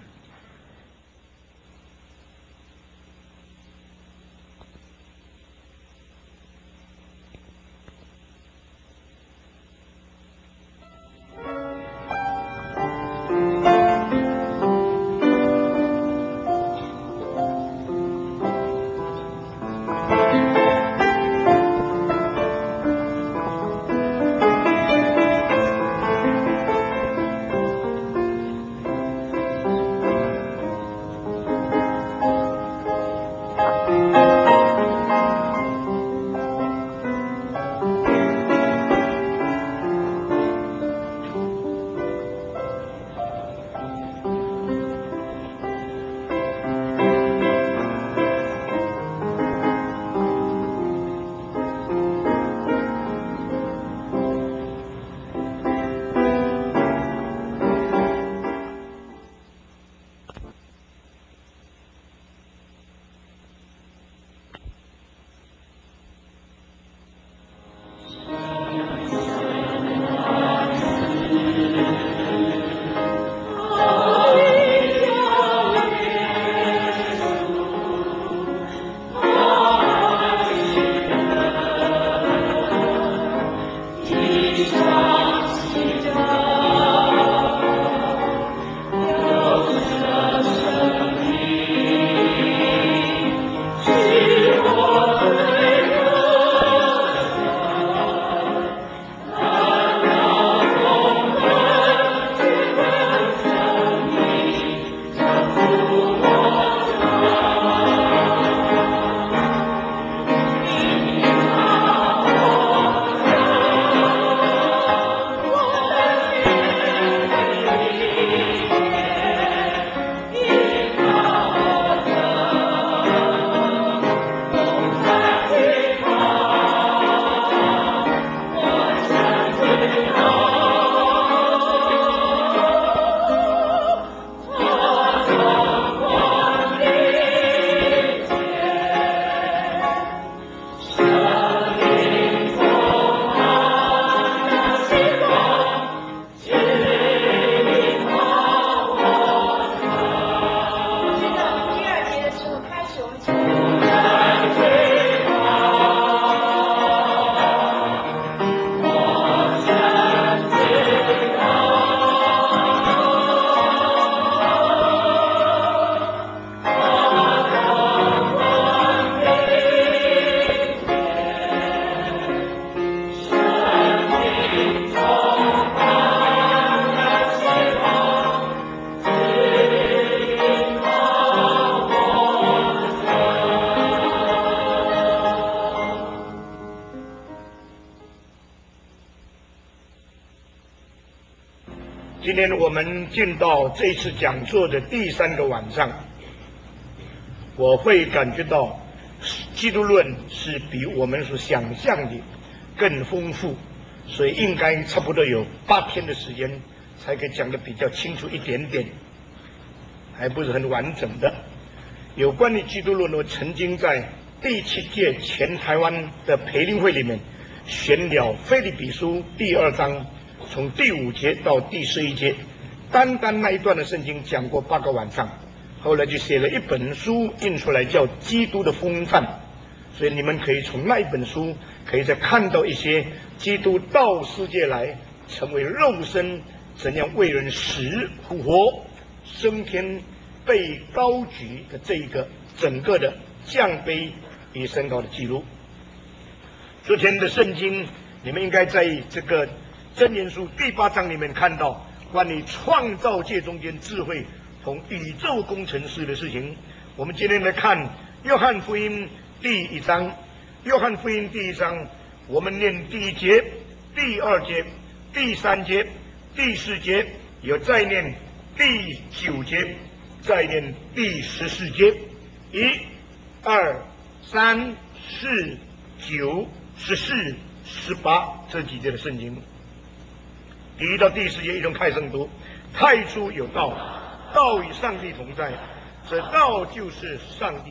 天我们进到这次讲座的第三个晚上，我会感觉到基督论是比我们所想象的更丰富，所以应该差不多有八天的时间才可以讲得比较清楚一点点，还不是很完整的。有关于基督论，我曾经在第七届全台湾的培灵会里面选了腓立比书第二章，从第五节到第十一节，单单那一段的圣经讲过八个晚上。后来就写了一本书印出来，叫《基督的风范》，所以你们可以从那一本书可以再看到一些基督到世界来成为肉身，怎样为人死复活升天被高举的这一个整个的降卑与升高的记录。昨天的圣经你们应该在这个箴言书第八章里面看到关于创造界中间智慧同宇宙工程师的事情。我们今天来看约翰福音第一章，约翰福音第一章，我们念第一节、第二节、第三节、第四节，有再念第九节，再念第十四节，一、二、三、四、九、十四、十八这几节的圣经。第一到第四节一同开声读：太初有道，道与上帝同在，这道就是上帝，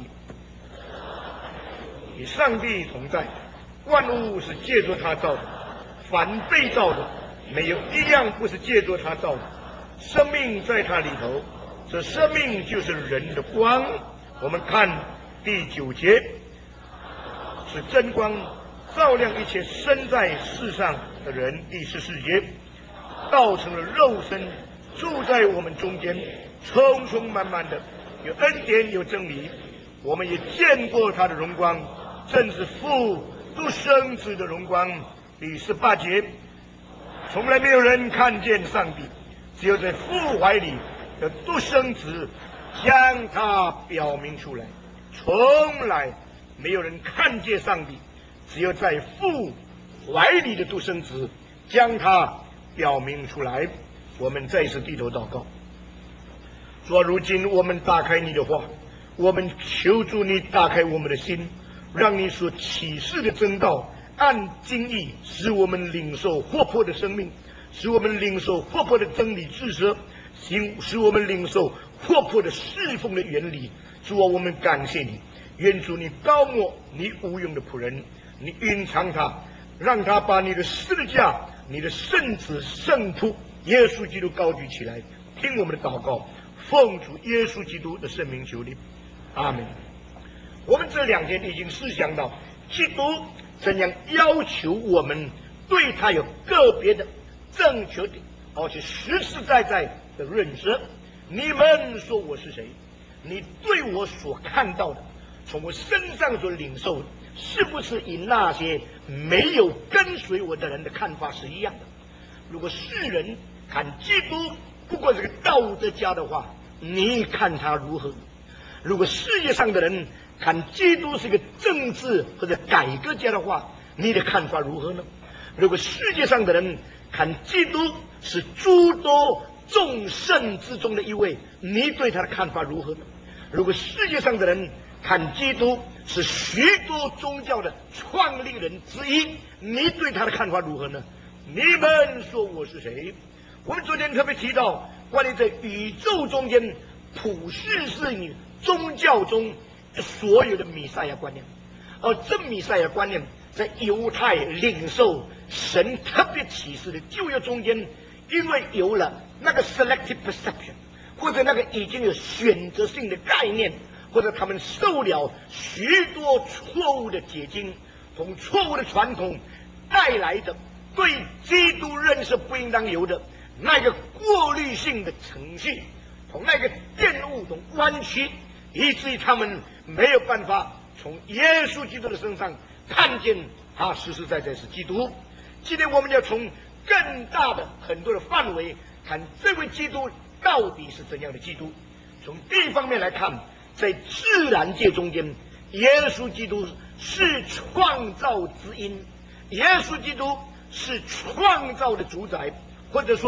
与上帝同在，万物是借着他造的，凡被造的没有一样不是借着他造的，生命在他里头，这生命就是人的光。我们看第九节，是真光照亮一切生在世上的人。第十四节，道成了肉身，住在我们中间，充充满满的有恩典有真理，我们也见过他的荣光，正是父独生子的荣光。第十八节，从来没有人看见上帝，只有在父怀里的独生子将他表明出来。从来没有人看见上帝，只有在父怀里的独生子将他表明出来。我们再次低头祷告。主啊，如今我们打开你的话，我们求助你打开我们的心，让你所启示的真道按经意使我们领受活泼的生命，使我们领受活泼的真理知识，使我们领受活泼的侍奉的原理。主啊，我们感谢你，愿主你高抹你无用的仆人，你隐藏他，让他把你的十字架、你的圣子圣仆耶稣基督高举起来。听我们的祷告，奉主耶稣基督的圣名求你，阿门。我们这两天已经思想到基督怎样要求我们对他有个别的正确的而且实实在在的认识。你们说我是谁？你对我所看到的，从我身上所领受的，是不是与那些没有跟随我的人的看法是一样的？如果世人看基督不过是个道德家的话，你看他如何？如果世界上的人看基督是一个政治或者改革家的话，你的看法如何呢？如果世界上的人看基督是诸多众圣之中的一位，你对他的看法如何呢？如果世界上的人看基督是许多宗教的创立人之一，你对他的看法如何呢？你们说我是谁？我们昨天特别提到关于在宇宙中间普世性宗教中所有的弥赛亚观念，而这弥赛亚观念在犹太领受神特别启示的旧约中间，因为有了那个 selective perception， 或者那个已经有选择性的概念，或者他们受了许多错误的解经同错误的传统带来的对基督认识不应当有的那个过滤性的程序同那个玷污同弯曲，以至于他们没有办法从耶稣基督的身上看见他实实在在是基督。今天我们要从更大的很多的范围看这位基督到底是怎样的基督。从第一方面来看，在自然界中间，耶稣基督是创造之因，耶稣基督是创造的主宰，或者说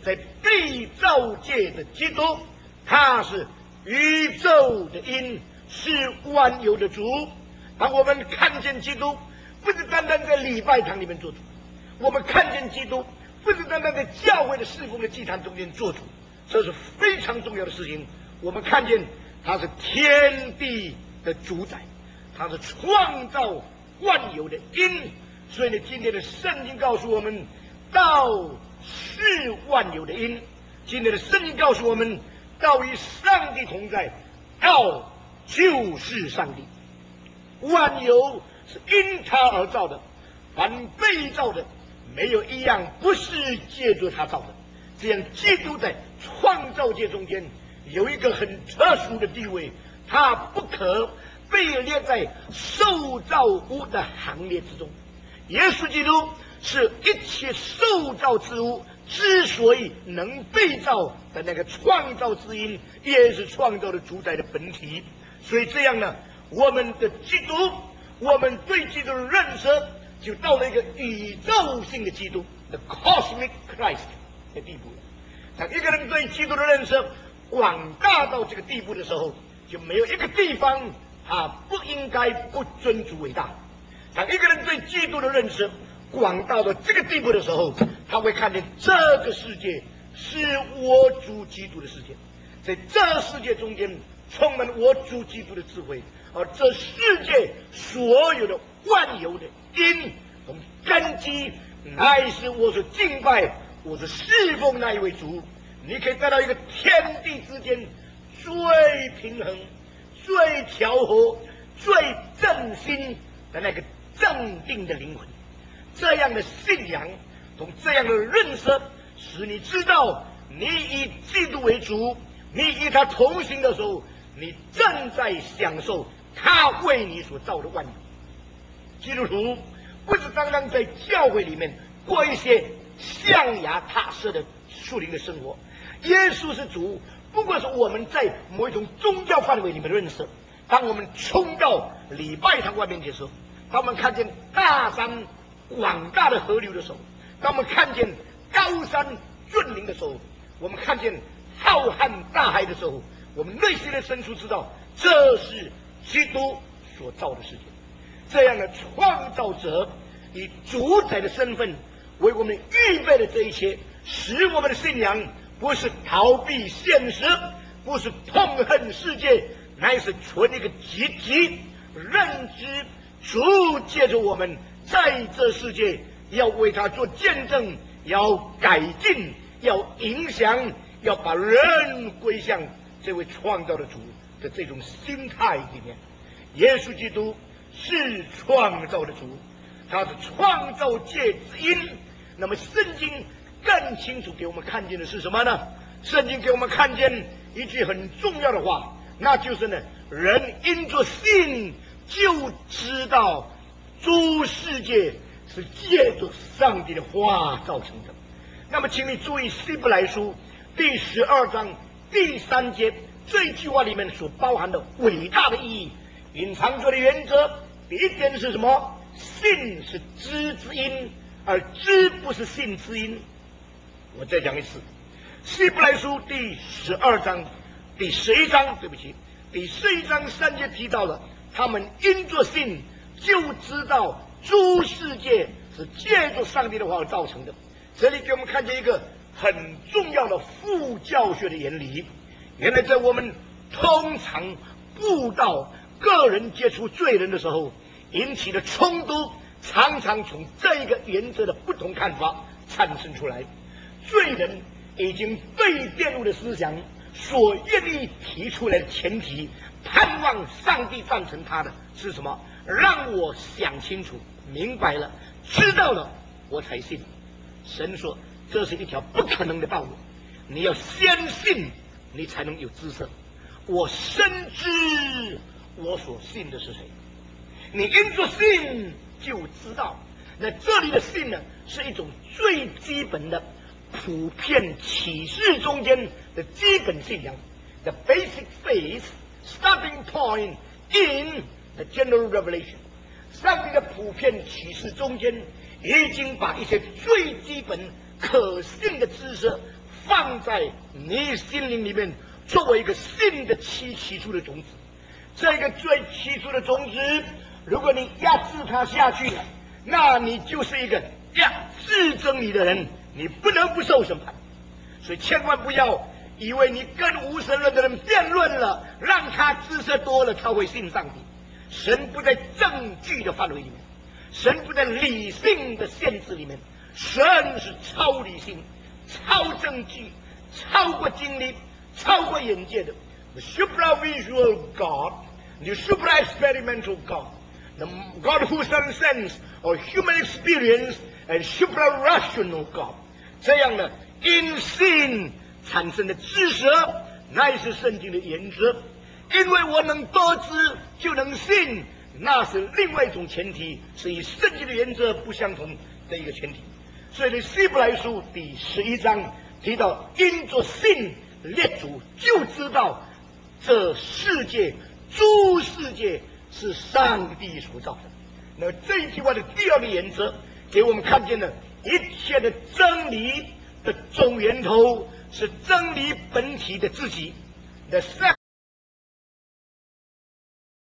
在被造界的基督，他是宇宙的因，是万有的主。当我们看见基督，不是单单在礼拜堂里面做主，我们看见基督，不是单单在教会的侍奉的祭坛中间做主，这是非常重要的事情。我们看见他是天地的主宰，他是创造万有的因。所以呢，今天的圣经告诉我们，道是万有的因。今天的圣经告诉我们，道与上帝同在，道就是上帝。万有是因他而造的，凡被造的，没有一样不是借着他造的。这样，基督在创造界中间有一个很特殊的地位，他不可被列在受造物的行列之中。耶稣基督是一切受造之物之所以能被造的那个创造之因，也是创造的主宰的本体。所以这样呢，我们的基督，我们对基督的认识，就到了一个宇宙性的基督 ，the cosmic Christ 的地步了。当一个人对基督的认识广大到这个地步的时候，就没有一个地方啊不应该不尊主为大。当一个人对基督的认识广大到这个地步的时候，他会看见这个世界是我主基督的世界，在这世界中间充满我主基督的智慧，而这世界所有的万有的因从根基乃是我所敬拜、我所侍奉那一位主。你可以得到一个天地之间最平衡、最调和、最正心的那个正定的灵魂。这样的信仰同这样的认识，使你知道你以基督为主，你与他同行的时候，你正在享受他为你所造的万有。基督徒不是单单在教会里面过一些象牙塔式的属灵的生活，耶稣是主，不过是我们在某一种宗教范围里面的认识。当我们冲到礼拜堂外面的时候，当我们看见大山广大的河流的时候，当我们看见高山峻岭的时候，我们看见浩瀚大海的时候，我们内心的深处知道，这是基督所造的世界。这样的创造者以主宰的身份为我们预备的这一切，使我们的信仰不是逃避现实，不是痛恨世界，乃是存一个积极认知主借着我们在这世界要为他做见证，要改进，要影响，要把人归向这位创造的主的这种心态里面。耶稣基督是创造的主，他是创造界之因。那么圣经更清楚给我们看见的是什么呢？圣经给我们看见一句很重要的话，那就是呢，人因着信就知道诸世界是借着上帝的话造成的。那么请你注意希伯来书第十二章第三节这句话里面所包含的伟大的意义，隐藏着的原则。第一点是什么？信是知之因，而知不是信之因。我再讲一次，希伯来书第十二章第十一章对不起第十一章三节提到了，他们因着信就知道诸世界是借着上帝的话造成的。这里给我们看见一个很重要的副教学的原理。原来在我们通常布道个人接触罪人的时候引起的冲突，常常从这一个原则的不同看法产生出来。罪人已经被玷污的思想所愿意提出来的前提，盼望上帝赞成他的是什么？让我想清楚明白了知道了我才信。神说这是一条不可能的道路，你要先信你才能有知识。我深知我所信的是谁，你因着信就知道。那这里的信呢，是一种最基本的普遍启示中间的基本信仰 ，the basic faith starting point in the general revelation。上帝的普遍启示中间已经把一些最基本可信的知识放在你心灵里面，作为一个新的起起初的种子。这个最起初的种子，如果你压制它下去了，那你就是一个呀自争你的人，你不能不受审判。所以千万不要以为你跟无神论的人辩论了，让他知识多了，他会信上帝。神不在证据的范围里面，神不在理性的限制里面，神是超理性、超证据、超过经历、超过眼界的。The supra-visual God, the supra-experimental God, the God who transcends or human experience and supra-rational God， 这样呢，因信产生的知识，乃是圣经的原则。因为我能得知就能信，那是另外一种前提，是与圣经的原则不相同的一个前提。所以呢，希伯来书第十一章提到，因着信列祖就知道这世界诸世界是上帝所造的。那这一句话的第二个原则，给我们看见了一切的真理的总源头是真理本体的自己。The